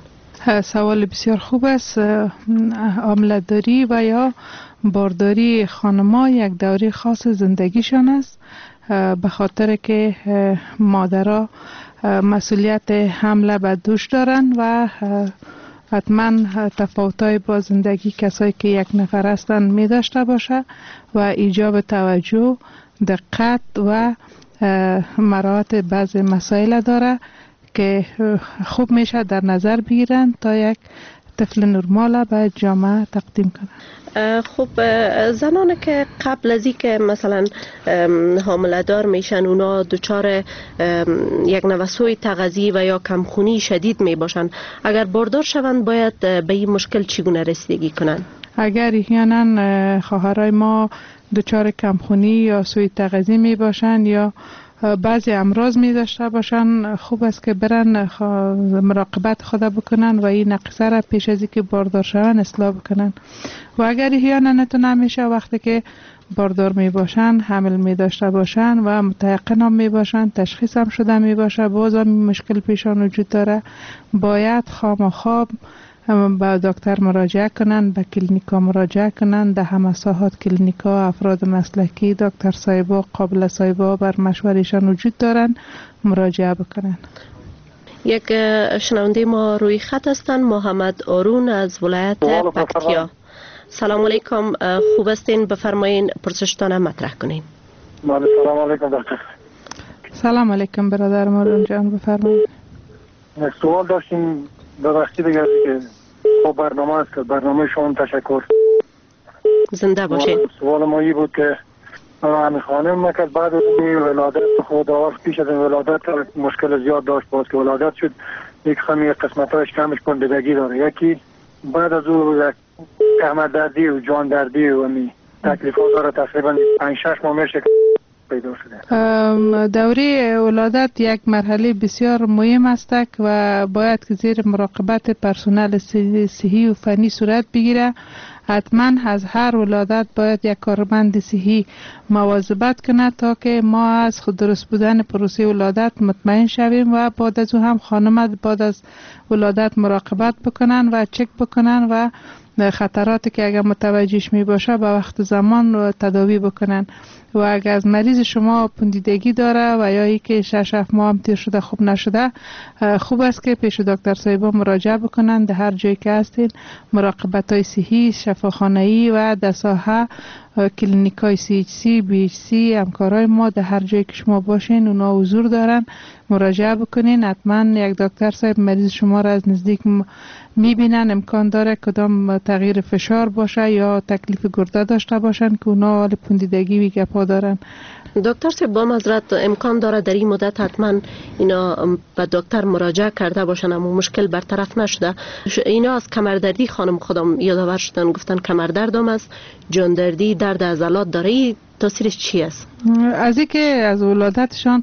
سوال بسیار خوب است. حامله‌داری و یا بارداری خانم‌ها یک دوره خاص زندگیشان است، به خاطر که مادرها مسئولیت حمله به دوش دارند و حتما تفاوت‌های با زندگی کسایی که یک نفر هستند می داشته باشه و ایجاب توجه، دقت و مراعات بعض مسائل داره که خوب میشه در نظر بگیرن تا یک طفل نرمال به جامعه تقدیم کنن. خب زنان که قبل از اینکه مثلا حامله دار میشن اونا دچار یک نوسوی تغذیه و یا کمخونی شدید می باشن، اگر باردار شوند باید به این مشکل چگونه رسیدگی کنند؟ اگر احیانا خواهرای ما دچار کمخونی یا سوی تغذیه می باشن یا بعضی امراض می داشته باشن، خوب است که برن مراقبت خود بکنن و این نقصه را پیش از اینکه باردار شوند اصلاح بکنن. و اگر احیانا نتونه میشه وقتی که باردار می باشن حمل می داشته باشن و متيقن هم می باشن، تشخیص هم شده می باشه، باز هم مشکل پیشان وجود داره، باید خواب با دکتر مراجعه کنن، به کلینیکا مراجعه کنن، در همه ساحات کلینیکا افراد مسلکی دکتر صاحبا قابل صاحبا بر مشورشان وجود دارن، مراجعه بکنن. یک شنونده ما روی خط هستن، محمد آرون از ولایت پکتیا. سلام علیکم، خوب هستین؟ بفرمایین پرسشتان مطرح کنین. سلام علیکم دکتر. سلام علیکم برادر آرون جان، بفرمایین. یک سوال داشتیم، ببخشید بگردی که خب برنامه است که برنامه شما تشکر. زنده باشین. سوال ما این بود که همین خانم که بعد از ولادت خدا پیش از ولادت مشکل زیاد داشت، باز که ولادت شد یک خمی قسمتایش کمش کندگی داره، یکی بعد از او یک کمر دردی و جان دردی و می تکلیفات داره، تقریبا 5-6 ماه میشه پیدا شده. دوره ولادت یک مرحله بسیار مهم است و باید که زیر مراقبت پرسنل صحی و فنی صورت بگیره. حتما از هر ولادت باید یک کارمند صحی مواظبت کنه تا که ما از خود درست بودن پروسه ولادت مطمئن شویم و بعد از او هم خانم بعد از ولادت مراقبت بکنن و چک بکنن و خطراتی که اگر متوجهش می باشه به وقت زمان تداوی بکنن. و اگر از مریض شما پوندیدگی داره و یا ای که 6 ماه هم تیر شده خوب نشده، خوب است که پیش دکتر صاحبا مراجعه بکنن. در هر جایی که هستین مراقبت های صحی، شفاخانه‌ای و در ساحه کلینیکای CHC، BHC همکارای ما در هر جایی که شما باشین اونا حضور دارن، مراجعه بکنین. حتما یک دکتر صاحب مریض شما را از نزدیک میبینن، امکان داره کدام تغییر فشار باشه یا تکلیف گرده داشته باشن که اونا حال پوندیدگی و گپا دارن. دکتر صاحب با معذرت امکان داره در این مدت حتما اینا به دکتر مراجعه کرده باشن اما مشکل برطرف نشده؟ اینا از کمردردی خانم خودم یادآور شدن، گفتن کمردردم است، جان دردی، درد عضلات داره، تاثیرش چی است؟ از اینکه از ولادتشان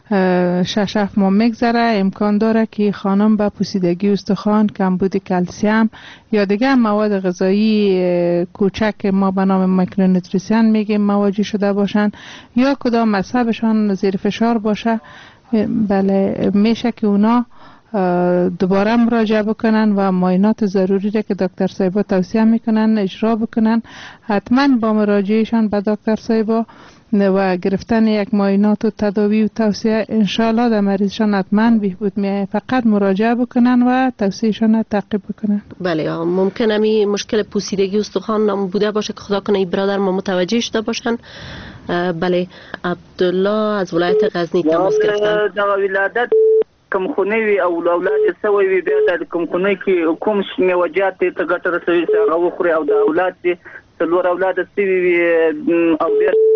6 ماه میگذره امکان داره که خانم به پوسیدگی استخوان، کمبود کلسیم یا دیگه مواد غذایی کوچک ما به نام مایکرونوتریسیون میگیم مواجه شده باشن یا کدام مذهبشان زیر فشار باشه. بله میشه که اونا دوباره مراجعه بکنن و معاینات ضروری را که دکتر صاحبا توصیه میکنن اجرا بکنن. حتما با مراجعهشان به دکتر صاحبا و گرفتن یک معاینات و تداوی و توصیه انشالله در مریضشان حتما بهبود میاد. فقط مراجعه بکنن و توصیهشان را تعقیب بکنن. بله ممکن می مشکل پوسیدگی استخوان بوده باشه که خدا کنه برادر ما متوجه شده باشن. بله عبدالله از ولایت غزنی تماس گرفتن. در ولادت کم خونه وی او اولاد سوی وی بیا د کم خونه کې کوم میوجات ته ګټه رسوي هغه خوري او د اولاد دي څلور اولاد سوي او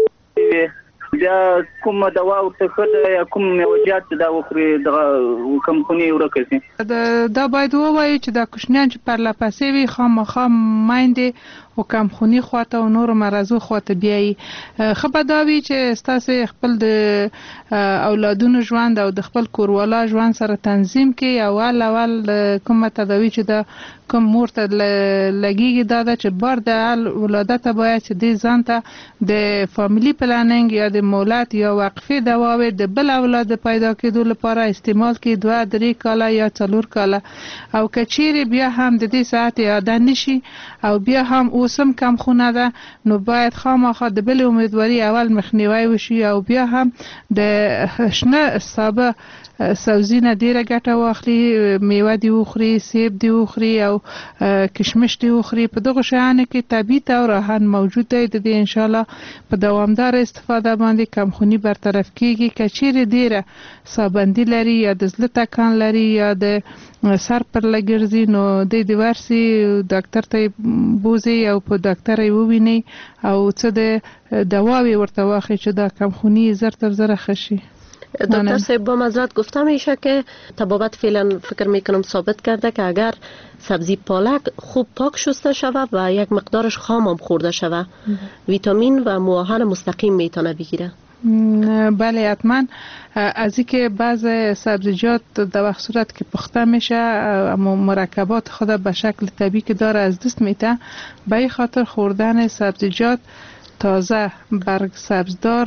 بیا کوم دوا او څه یا کوم میوجات دا وخوري د کم خونه ورکسي. دا باید ووایي چې د کوشنیان چې پر لپسې وي خامخا مایندې او کمخونی خواته او نور مرزو خواته بیایي. خو به دا وي چې ستاسې خپل د اولادونو ژوند او د خپل کوروالا ژوند سره تنظیم کې اول کومه تداوی چې د کوم مور ته لګیږي دا ده چې بار د ولادت باید چې دې ځان ته د فامیلی پلانینګ یا د مولات یا وقفې دواوې د بل اولاد پیدا کېدو لپاره استعمال کړي 2-3 کاله یا 4 کاله. او که چیرې بیا هم د دې ساعت یاده نشي او بیا هم اوسم کم خونه ده نو باید خامخا د بل امیدواري اول مخنیوي وشي او بیا هم د شنه سابه سبزینه ډیره ګټه واخلي، میوه دی وخوري، سیب دی وخوري او کشمش دی وخوري. په دغه شیانو کې طبیعي او راحت موجود دی. د دې ان شاء الله په دوامدار استفاده باندې کمخونی برطرف کیږي. کچېره ډیره سابندی لري یا د زړه ټکان لري یا د سر پر لګرځي نو د ورسي ډاکټر ته بوزي او په ډاکټر یې وویني او څه د دواوی ورته واخلي چې دا کمخونی زر تر زر خشي. دکتر صاحب با معذرت گفتم میشه که طبابت فعلا فکر میکنم ثابت کرده که اگر سبزی پالک خوب پاک شسته شود و یک مقدارش خام هم خورده شود ویتامین و معاون مستقیم میتونه بگیره. بله حتما. از اینکه بعض سبزیجات در وقت صورت که پخته میشه اما مرکبات خود به شکل طبیعی که داره از دست میته، به این خاطر خوردن سبزیجات تازه، برگ سبزدار،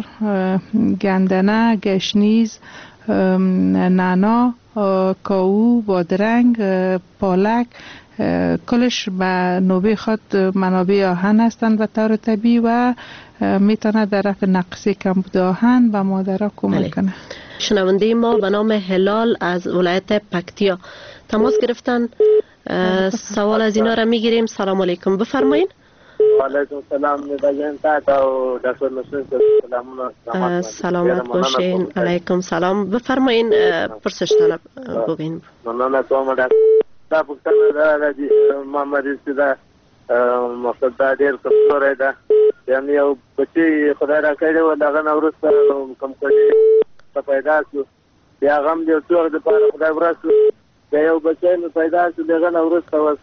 گندنه، گشنیز، نعنا، کاهو، بادرنگ، پالک کلش به نوبه خود منابع آهن هستند و طور طبیعی و میتونه در رفع نقص کمبود آهن به مادرها کمک کنه. شنونده ما به نام هلال از ولایت پکتیا تماس گرفتن، سوال از اینا را میگیریم. سلام علیکم، بفرمایید. علیکم سلام می‌بگیم تا و دکتر مسعود سلام. سلامت باشین. علیکم سلام، بفرمایین پرسشتان بگین. ممنون از شما دا پوښتنه ده چې ما مریض ده مقصد دا ډېر کمزوری ده، یعنې یو بچی خدای راکړی و د هغه نه وروسته کمکړي پیدا شو، بیا هغه هم د یو څه وخت دپاره خدای ورسو بیا یو بچی مې پیدا شو، د هغه نه وروسته اوس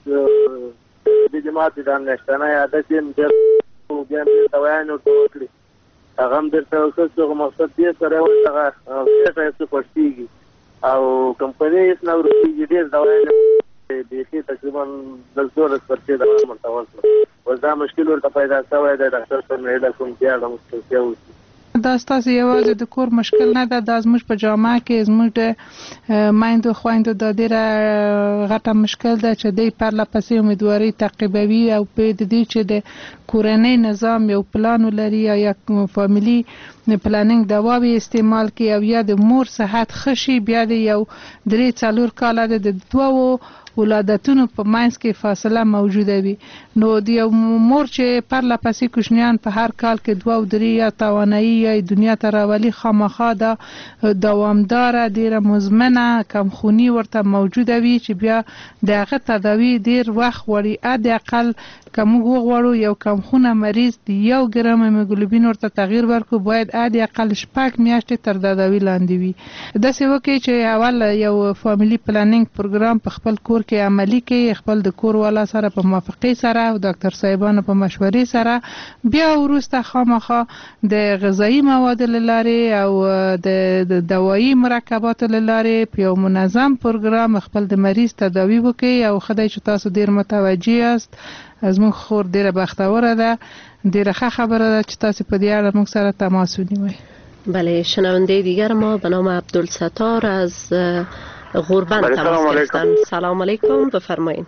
د جماعت د میاشتنه عادت یې ډېر بیا مې دوايانې ورته وکړي، هغه هم بېرته ښه شو. مقصد دې سره یې اوس هغه پېښه یې څه خوښېږي او کمپنۍ هېڅ نه ورکېږي، ډېر دوايانې بیخي تقریبا 10-12 پرچې دوا ورته ورکړه. اوس دا مشکل ورته پیدا شوی دی، ډاکټر صاحب مې هیله کوم چې هغه مشکلتیا وشي. دا ستاسو یوازې د کور مشکل نه ده، دا زموږ په جامعه کې زموږ د میندو خویندو دا ډېره غټه مشکل ده چې دوی پرله پسې امیدواري تعقیبوي او په دې چې د کورنۍ نظام یو پلان ولري یا یک فامیلی پلانینګ دواوی استعمال کوي او یا د مور صحت ښه شي، بیا د یو 3-4 کاله د دوو ولادتونو په منځ کې فاصله موجوده وي. نو د یو مور چې پرله پسې کوچنیان په هر کال کې 2-3 یا توانایي یا دنیا ته راولي، خامخا دا دوامداره ډېره مزمنه کمخوني ورته موجوده وي چې بیا د هغه تداوي ډېر وخت غواړي. حداقل که موږ وغواړو یو کمخونه مریض د 1 ګرام هیموګلوبین ورته تغییر ورکړو باید حداقل 6 میاشتې تر تداوي لاندې وي. داسې وکړئ چې اول یو فامیلی پلانینګ پروګرام په خپل کور کې عملی کړئ، خپل د کور والا سره په موافقې سره او ډاکټر صاحبانو په مشورې سره، بیا وروسته خامخا د غذایی مواد له لارې او د دوایي مرکبات له لارې په یو منظم پروګرام خپل د مریض تداوي وکړئ. او خدای چې تاسو ډیر متوجه یاست، زموږ خور ډیره بختوره ده، ډیره ښه خبره ده چې تاسو په دې اړه موږ سره تماس ونیوئ. بله، شنونده دیگر ما به نام عبدالستار از غربن تماس گرفتن. سلام علیکم، بفرمایید.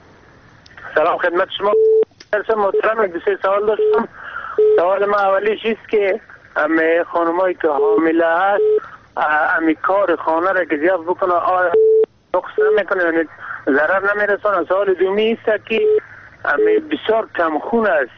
سلام خدمت شما محترم. 2 سوال داشتم. سوال ما اولیش است که همه خانمایی که حامله هست همه کار خانه را که زیاد بکنه آیا نقص نمیکنه یعنی ضرر نمیرسانه؟ سوال دومی است که همه بسیار کم خون است،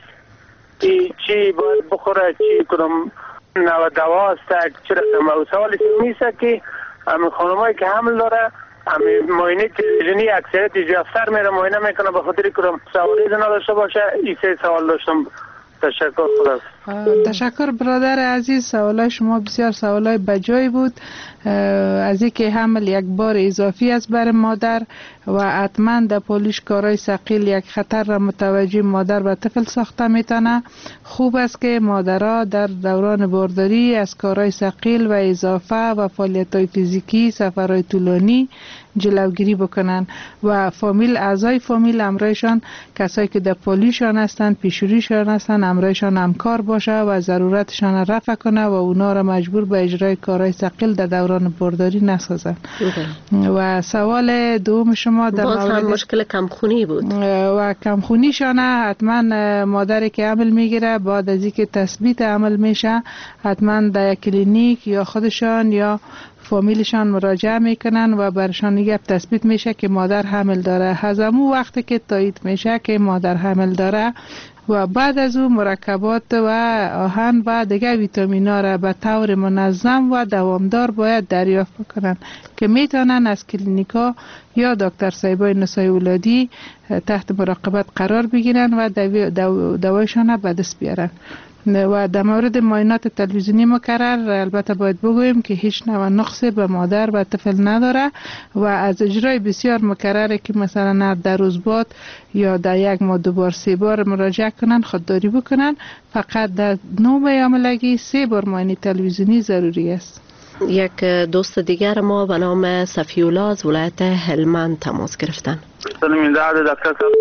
چی باید بخوره، چی کنم نو دوا است، چی رقم؟ و سوال سومی است که همه خانمایی که حمل داره همه معاینه تلویزیونی اکثریت افتر میره معاینه میکنه به خاطر کنم سواری نداشته باشه. این 3 سوال داشتم. تشکر خدا. تشکر برادر عزیز، سوالای شما بسیار سوالای بجایی بود. از اینکه حمل یک بار اضافی است بر مادر و حتما در پولیش کارای ثقیل یک خطر را متوجه مادر و طفل ساخته میتونه. خوب است که مادرها در دوران بارداری از کارای ثقیل و اضافه و فعالیت‌های فیزیکی، سفرهای طولانی جلوگیری بکنن و فامیل، اعضای فامیل امرایشان، کسایی که در پولیشان هستند، پیشوریشان هستند، امرایشان همکار باشه و ضرورتشان رفع کنه و اونا را مجبور به اجرای کارهای ثقیل در دوران بارداری نسازن. و سوال دوم شما در باز هم مشکل کمخونی بود و کمخونیشان حتما مادری که حمل میگیره بعد از اینکه تثبیت حمل میشه حتما در کلینیک یا خودشان یا فامیلشان مراجعه میکنن و برشان یک تثبیت میشه که مادر حمل داره. از همون وقتی که تایید میشه که مادر حمل داره و بعد از اون مرکبات و آهن و دیگه ویتامینا را به طور منظم و دوامدار باید دریافت کنن که میتونن از کلینیکا یا دکتر صاحبای نسای ولادی تحت مراقبت قرار بگیرن و دوایشان به دست بیارن. و در مورد معاینات تلویزیونی مکرر البته باید بگویم که هیچ نوع نقصی به مادر و طفل نداره و از اجرای بسیار مکرره که مثلا در روز بعد یا در یک ماه 2 بار 3 بار مراجعه کنن، خودداری بکنن. فقط در 9 ماه حاملگی 3 بار معاینه تلویزیونی ضروری است. یک دوست دیگر ما به نام صفی‌الله از ولایت هلمند تماس گرفتن. سلام دکتر صاحب،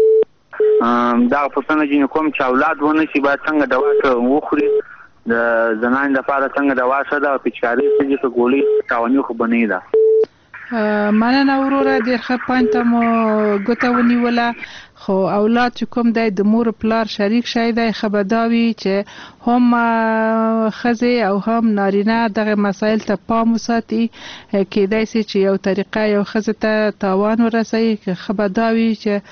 دا پوښتنه چې کوم چې اولاد ونه شي باید څنګه دوا وخوري، د زنان لپاره څنګه دوا ښه ده او پیچکاري چې ګولۍ تاواني خو بنې ده. مننه وروره، ډېر ښه پوینټ مو ګوته ونیوله. خو اولاد چې کوم دی د مور پلار شریک شي دی، ښه به دا وي چې هم ښځې او هم نارینه دغه مسایل ته پام وساتي. کیدای شي چې یو طریقه یو ښځې ته تاوان ورسوي، که ښه به دا وي چې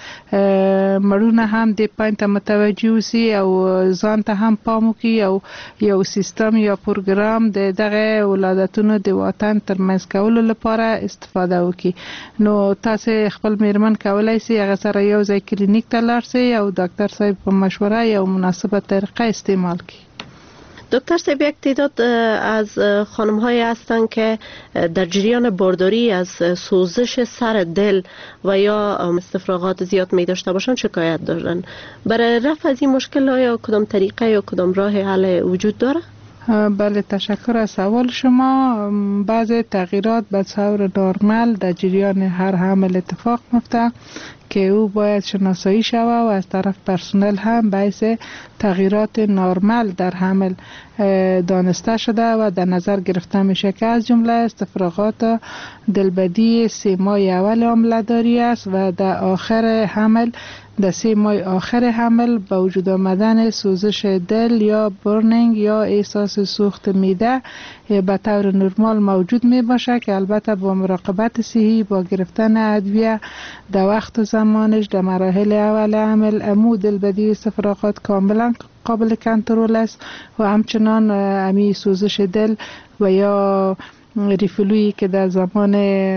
مړونه هم دې پوینټ ته متوجه اوسي او ځان ته هم پام وکړي او یو سیستم یا پروګرام د دغه ولادتونو د واټن ترمنځ کولو لپاره استفاده وکړي. نو تاسو خپل میرمن کولای شي هغه سره یو ځای کلینیک ته لاړ شي او دکتر صاحب په مشوره یو مناسبه طریقه استعمال کړي. دکتر صاحب، یک تعداد از خانم هایی هستند که در جریان بارداری از سوزش سر دل و یا استفراغات زیاد می داشته باشند شکایت دارند. برای رفع از این مشکل آیا کدام طریقه یا کدام راه حل وجود داره؟ بله، تشکر از سوال شما. بعض تغییرات به طور نرمال در جریان هر حمل اتفاق میفته که او باید شناسایی شود و از طرف پرسنل هم باعث تغییرات نرمال در حمل دانسته شده و در نظر گرفته میشه که از جمله استفراغات دلبدی 3 ماه اول حامله‌داری است و در آخر حمل در 3 ماه آخر حمل به وجود آمدن سوزش دل یا برنینگ یا احساس سوخت میده به طور نرمال موجود می باشه که البته با مراقبت صحی با گرفتن ادویه در وقت و زمانش در مراحل اول حمل امو دلبدی استفراغات کاملا قابل کنترل است و همچنان امی سوزش دل و یا ریفلویی که در زمان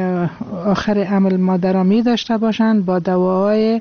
آخر حمل مادرها می داشته باشند با دواهای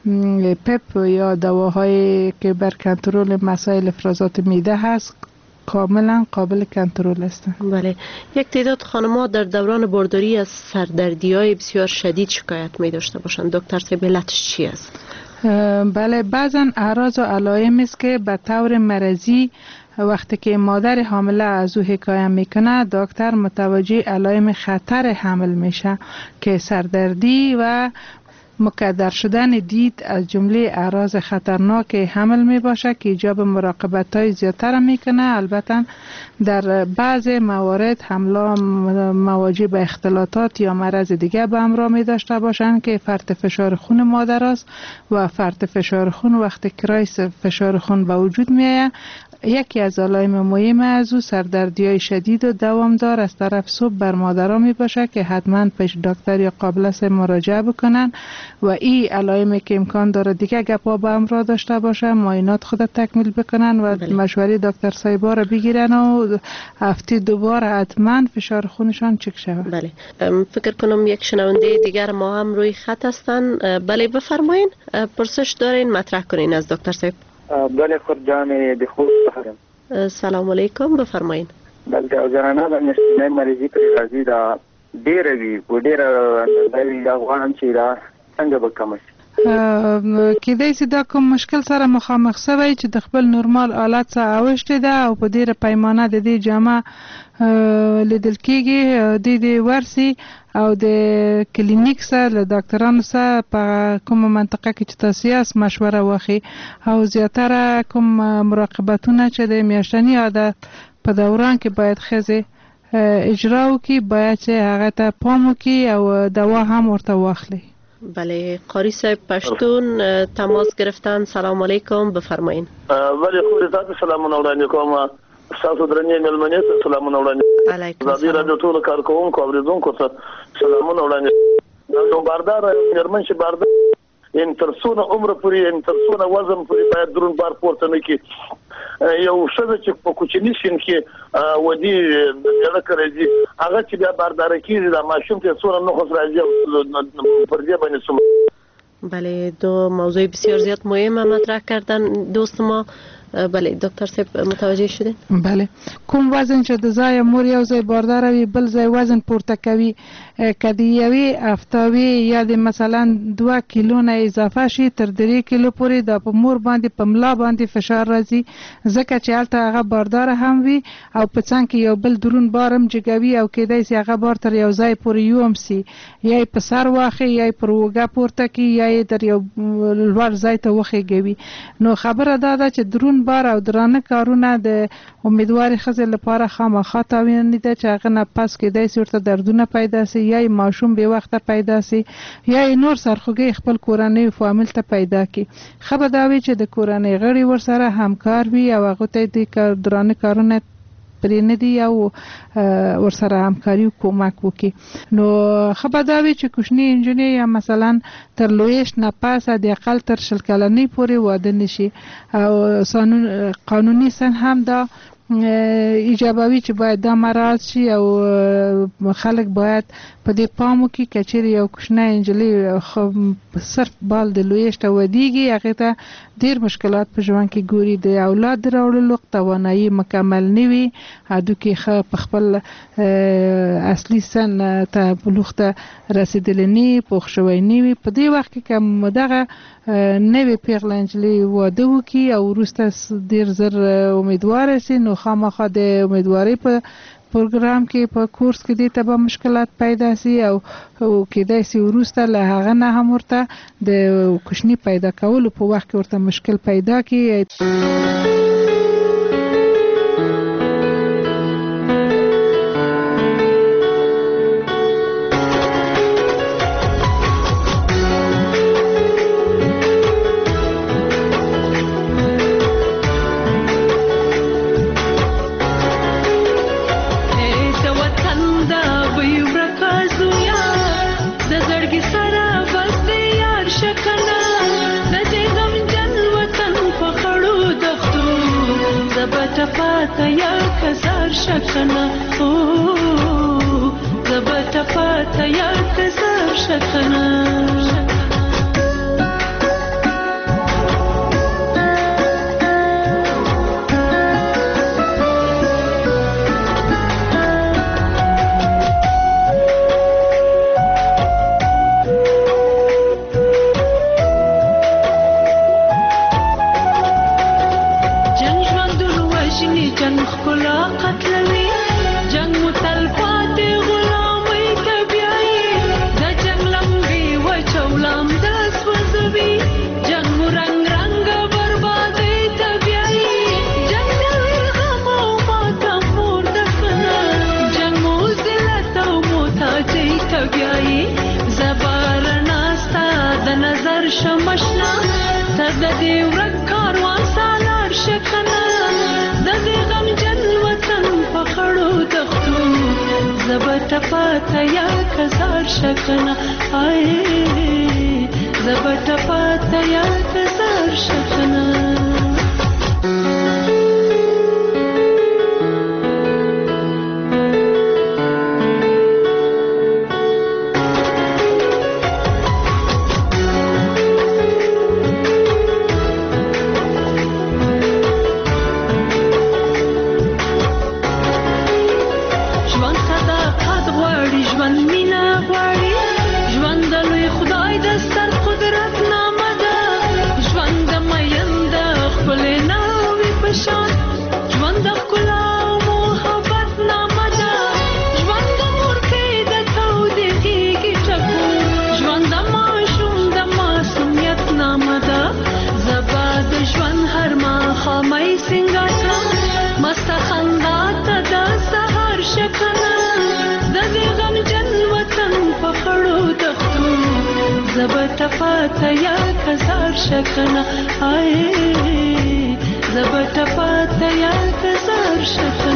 پپ یا دواهایی که بر کنترل مسائل افرازات میده هست کاملا قابل کنترل هستند. بله، یک تعداد خانم‌ها در دوران بارداری از سردردی‌های بسیار شدید شکایت می داشته باشند. دکتر صاحب، علتش چی است؟ بله، بعضا اعراض و علائم است که به طور مرضی وقتی که مادر حامله از او حکایت میکنه دکتر متوجه علائم خطر حمل میشه که سردردی و مکدر شدن دید از جمله اعراض خطرناک حمل می باشه که ایجاب مراقبت های زیادتر میکنه. البته در بعض موارد حمله مواجه به اختلاطات یا مرض دیگه به همراه می داشته باشند که فرط فشار خون مادر است و فرط فشار خون وقتی کرایس فشار خون به وجود می آید. یکی از علائم مهم از او سردردی‌های شدید و دوامدار از طرف صبح بر مادرها می باشه که حتما پیش دکتر یا قابل است مراجعه بکنن و این علائمی که امکان داره دیگه گپا به همراه داشته باشه معاینات خود تکمیل بکنن و مشوره دکتر صاحبا را بگیرن و هفته 2 بار حتما فشار خونشان چک شود. بله، فکر کنم یک شنونده دیگر ما هم روی خط هستن. بله بفرمایین، پرسش دارین مطرح کنین از دکتر صاحب. بله خورجان د خوست څخه. سلام علیکم، بفرمایئ. بلکې زنانه د مستینه مریضي پر راځي دا ډېر وی په ډېر اندازې دا غواړم چې دا څنګه به کم شي. کېدای شي دا کوم مشکل سره مخامخ شوی چې د خپل نورمال حالت څخه اوښتې ده او په ډېره پیمانه د دې جامه لیدل کېږي. د ورسي او د کلینیک سره له ډاکټرانو سره په کومه منطقه کې چې تاسو یاست مشوره واخلئ او زیاتره کوم مراقبتونه چې د میاشتني عادت په دوران کې باید ښځې اجرا وکړي، باید چې هغه ته پام وکړي او دوا هم ورته واخلي. بله قاری صاحب پشتون تماس گرفتن. سلام علیکم، بفرمایید. ولی خود تاسو سلامونه وړاندې کوم. تاسو درنې ملمنې ته سلامونه وړاندې. علیکم السلام. رادیو ټول کارکوونکو اوریدونکو ته سلامونه وړاندې. نو باردار نرمن شي باردار ان ترسونه عمر پوری ان ترسونه وزن پوری باید درون بار پورته نه کی. یو شذ چې په کوچنی سین کې ودی یاله کوي هغه چې بیا باردار کیږي دا ماشوم ته څونه نه خسر راځي پر دې باندې سم. بله دو موضوع بسیار زیاد مهم مطرح کردن دوست ما. بله دکتر صاحب متوجه شدین؟ بله کوم وزن چې د ځای مور یو ځای باردار وي بل ځای وزن پورته کوي کدی یوي افتاوی یا د مثلا 2 کیلو نه اضافه شي تر 3 کیلو پورې د په مور باندې په ملا باندې فشار راځي ځکه چې هلته هغه باردار هم وي او په څنګ کې یو بل درون بارم جګوي او کېدای شي هغه بار تر یو ځای پورې یوم سي یا په سر واخی یا پر وګه پورته کی یا تر یو لوړ ځای ته وخیږي. نو خبره دا ده چې درون بار او درانه کارونه د امیدواري ښځې لپاره خامخا تاوین دي چې هغه نه پس کېدای شي ورته دردونه پیدا شي یا ماشوم به وخته پیدا شي یا نور سرخوږی خپل کورنۍ فامیل ته پیدا کی. خبر دا وی چې د کورنۍ غړي ورسره همکار وي او هغه ته د درانه کارونه پرې نه دی او ورسره همکاري او کومک وکړي. نو خبر دا وی چې کوچنی انجنیر یا مثلا تر لویش نه پاسه د اقل تر 40 کلنۍ پورې واده نشي او قانوني سن هم دا ایجابوي چې باید دا مراعات شي او خلک باید په دې پام وکړي که چیرې یو کوچنی انجلۍ صرف بال د لویش ته ودیږي هغې ته ډېر مشکلات په ژوند کې ګوري. د اولاد د راوړلو توانایي مکمل نه وي هډوکي ښه په خپل اصلي سن ته بلوغ ته رسېدلی نه پوخ شوی نه وي. په دې وخت کې که دغه نوې پیغله انجلۍ واده وکړي او وروسته ډېر زر امیدواره شي نو خامخا د امیدوارۍ په پروګرام کې په کورس کې دې ته به مشکلات پیدا شي او کېدای شي وروسته له هغه نه هم ورته د کوچني پیدا کولو په وخت کې ورته مشکل پیدا کړي. زبت فاتیا کزار شکنا آئے زبت فاتیا کزار شکنا